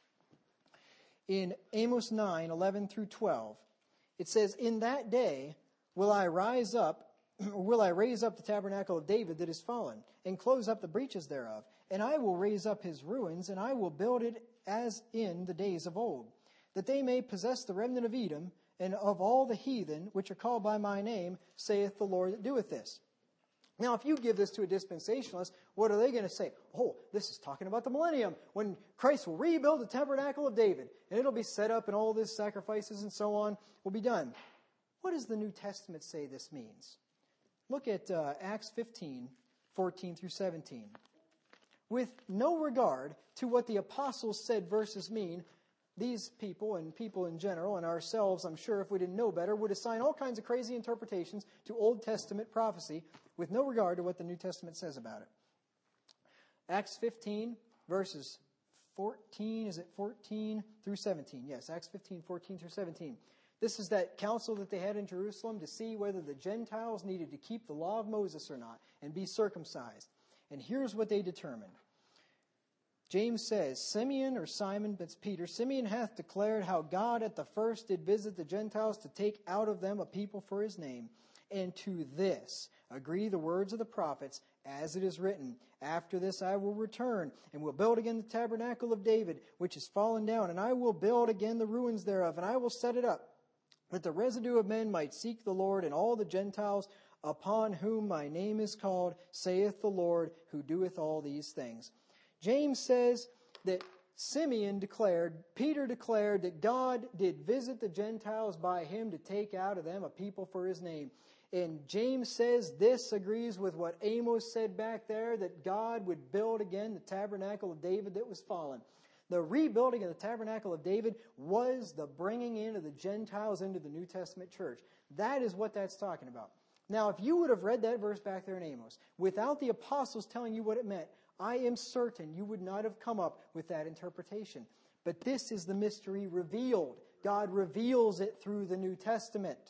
In Amos 9:11 through 12, it says, In that day will I raise up the tabernacle of David that is fallen, and close up the breaches thereof. And I will raise up his ruins, and I will build it as in the days of old, that they may possess the remnant of Edom, and of all the heathen which are called by my name, saith the Lord that doeth this. Now, if you give this to a dispensationalist, what are they going to say? Oh, this is talking about the millennium, when Christ will rebuild the tabernacle of David, and it'll be set up, and all this sacrifices and so on will be done. What does the New Testament say this means? Look at Acts 15:14 through 17. With no regard to what the apostles said verses mean, these people and people in general, and ourselves, I'm sure, if we didn't know better, would assign all kinds of crazy interpretations to Old Testament prophecy with no regard to what the New Testament says about it. Acts 15, verses 14, is it 14 through 17? Yes, Acts 15:14 through 17. This is that council that they had in Jerusalem to see whether the Gentiles needed to keep the law of Moses or not and be circumcised. And here's what they determined. James says, Simeon, or Simon, that's Peter, Simeon hath declared how God at the first did visit the Gentiles to take out of them a people for his name. And to this agree the words of the prophets, as it is written, After this I will return, and will build again the tabernacle of David, which is fallen down, and I will build again the ruins thereof, and I will set it up, that the residue of men might seek the Lord, and all the Gentiles upon whom my name is called, saith the Lord, who doeth all these things. James says that Peter declared that God did visit the Gentiles by him to take out of them a people for his name. And James says this agrees with what Amos said back there, that God would build again the tabernacle of David that was fallen. The rebuilding of the tabernacle of David was the bringing in of the Gentiles into the New Testament church. That is what that's talking about. Now, if you would have read that verse back there in Amos, without the apostles telling you what it meant, I am certain you would not have come up with that interpretation. But this is the mystery revealed. God reveals it through the New Testament.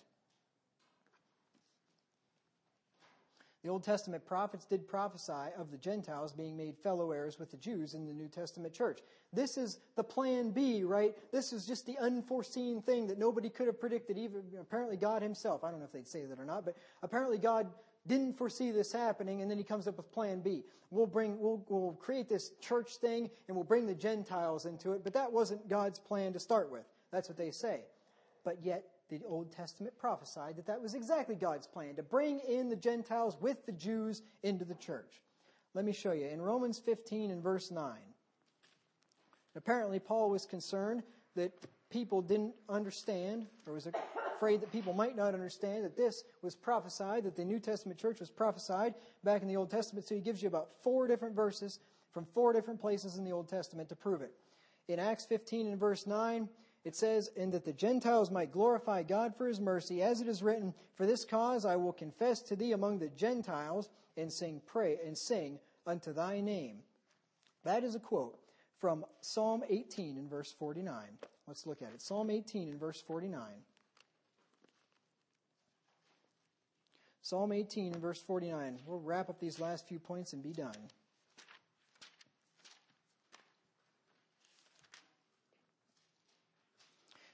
The Old Testament prophets did prophesy of the Gentiles being made fellow heirs with the Jews in the New Testament church. This is the plan B, right? This is just the unforeseen thing that nobody could have predicted, even apparently God himself. I don't know if they'd say that or not, but apparently God didn't foresee this happening, and then he comes up with plan B. We'll create this church thing, and we'll bring the Gentiles into it, but that wasn't God's plan to start with. That's what they say. But yet, the Old Testament prophesied that that was exactly God's plan, to bring in the Gentiles with the Jews into the church. Let me show you. In Romans 15 and verse 9, apparently Paul was concerned that people didn't understand, or was afraid that people might not understand, that this was prophesied, that the New Testament church was prophesied back in the Old Testament. So he gives you about 4 different verses from 4 different places in the Old Testament to prove it. In Acts 15 and verse 9, it says, And that the Gentiles might glorify God for his mercy, as it is written, For this cause I will confess to thee among the Gentiles, and sing unto thy name. That is a quote from Psalm 18 and verse 49. Let's look at it. Psalm 18 and verse 49. Psalm 18 and verse 49. We'll wrap up these last few points and be done.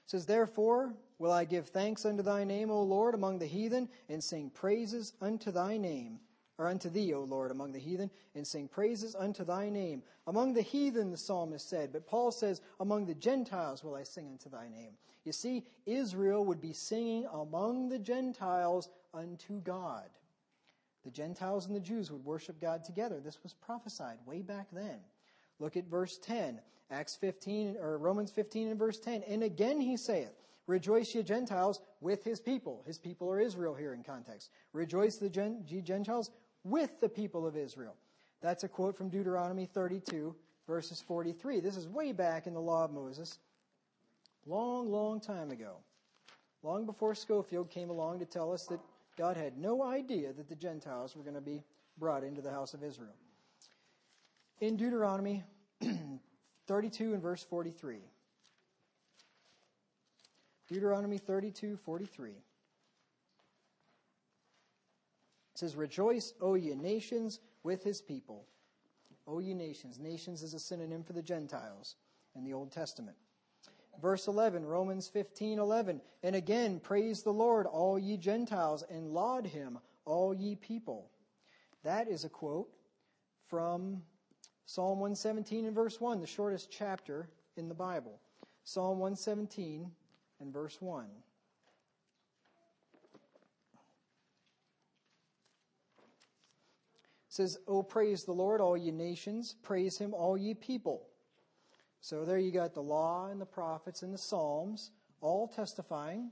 It says, therefore will I give thanks unto thy name, O Lord, among the heathen, and sing praises unto thy name. Or unto thee, O Lord, among the heathen, and sing praises unto thy name. Among the heathen, the psalmist said, but Paul says, among the Gentiles will I sing unto thy name. You see, Israel would be singing among the Gentiles unto God. The Gentiles and the Jews would worship God together. This was prophesied way back then. Look at verse 10, Romans 15 and verse 10. And again he saith, rejoice ye Gentiles with his people. His people are Israel here in context. Rejoice ye Gentiles with the people of Israel. That's a quote from Deuteronomy 32, verses 43. This is way back in the law of Moses. Long, long time ago. Long before Schofield came along to tell us that God had no idea that the Gentiles were going to be brought into the house of Israel. In Deuteronomy 32 and verse 43. Deuteronomy 32:43. It says, rejoice, O ye nations, with his people. O ye nations. Nations is a synonym for the Gentiles in the Old Testament. Verse 11, Romans 15:11. And again, praise the Lord, all ye Gentiles, and laud him, all ye people. That is a quote from Psalm 117 and verse 1, the shortest chapter in the Bible. Psalm 117 and verse 1. It says, O praise the Lord, all ye nations, praise him, all ye people. So there you got the law and the prophets and the Psalms, all testifying.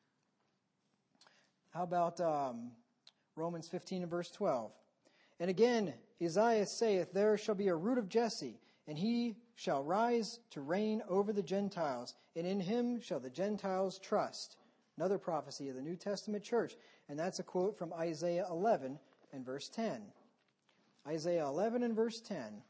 How about Romans 15 and verse 12? And again, Isaiah saith, there shall be a root of Jesse, and he shall rise to reign over the Gentiles, and in him shall the Gentiles trust. Another prophecy of the New Testament church. And that's a quote from Isaiah 11 and verse 10. Isaiah 11 and verse 10.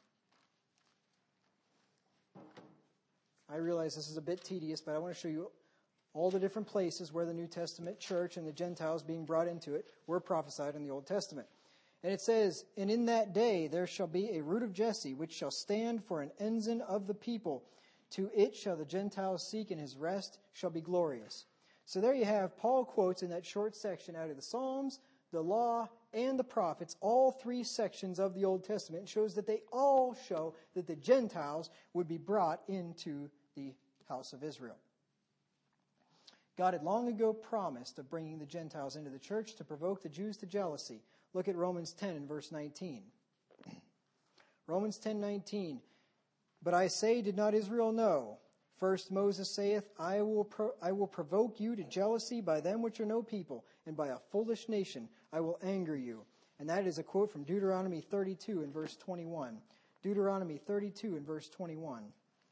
I realize this is a bit tedious, but I want to show you all the different places where the New Testament church and the Gentiles being brought into it were prophesied in the Old Testament. And it says, and in that day there shall be a root of Jesse, which shall stand for an ensign of the people. To it shall the Gentiles seek, and his rest shall be glorious. So there you have, Paul quotes in that short section out of the Psalms, the law, and the prophets, all three sections of the Old Testament. It shows that they all show that the Gentiles would be brought into the house of Israel. God had long ago promised of bringing the Gentiles into the church to provoke the Jews to jealousy. Look at Romans 10 and verse 19. Romans 10:19. But I say, did not Israel know? First Moses saith, I will provoke you to jealousy by them which are no people, and by a foolish nation I will anger you. And that is a quote from Deuteronomy 32 and verse 21. Deuteronomy 32 and verse 21.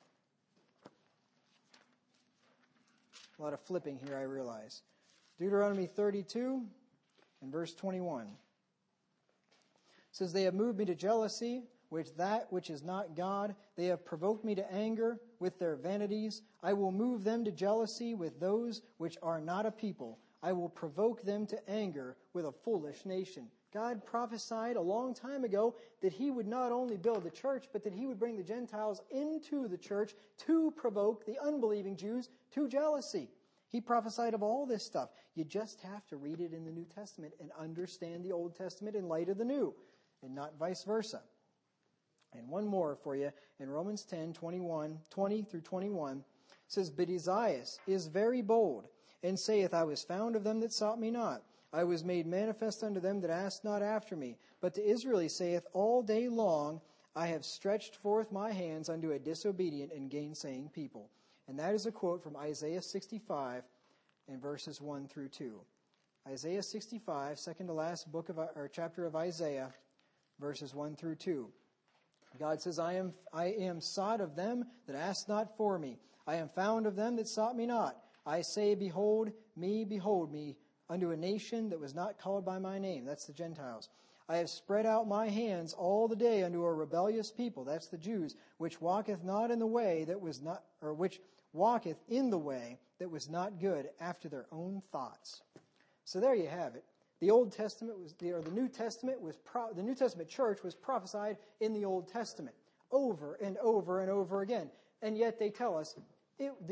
A lot of flipping here, I realize. Deuteronomy 32 and verse 21. It says, they have moved me to jealousy with that which is not God. They have provoked me to anger with their vanities. I will move them to jealousy with those which are not a people. I will provoke them to anger with a foolish nation. God prophesied a long time ago that he would not only build the church, but that he would bring the Gentiles into the church to provoke the unbelieving Jews to jealousy. He prophesied of all this stuff. You just have to read it in the New Testament and understand the Old Testament in light of the New, and not vice versa. And one more for you. In Romans 10, 20 through 21, it says, but Esaias is very bold, and saith, I was found of them that sought me not. I was made manifest unto them that asked not after me. But to Israel he saith, all day long I have stretched forth my hands unto a disobedient and gainsaying people. And that is a quote from Isaiah 65 and verses 1 through 2. Isaiah 65, second to last book of or chapter of Isaiah, verses 1 through 2. God says, I am sought of them that asked not for me. I am found of them that sought me not. I say, behold me, unto a nation that was not called by my name. That's the Gentiles. I have spread out my hands all the day unto a rebellious people. That's the Jews, which walketh not in the way that was not, or which walketh in the way that was not good after their own thoughts. So there you have it. The Old Testament was, the New Testament was, the New Testament church was prophesied in the Old Testament over and over and over again. And yet they tell us the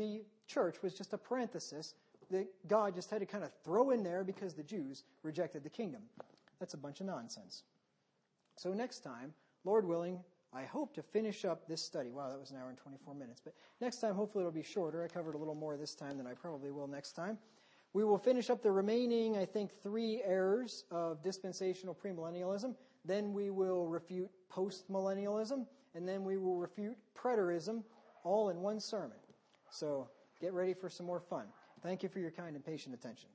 church was just a parenthesis that God just had to kind of throw in there because the Jews rejected the kingdom. That's a bunch of nonsense. So next time, Lord willing, I hope to finish up this study. Wow, that was an hour and 24 minutes. But next time, hopefully it'll be shorter. I covered a little more this time than I probably will next time. We will finish up the remaining, I think, 3 errors of dispensational premillennialism. Then we will refute postmillennialism. And then we will refute preterism, all in one sermon. So get ready for some more fun. Thank you for your kind and patient attention.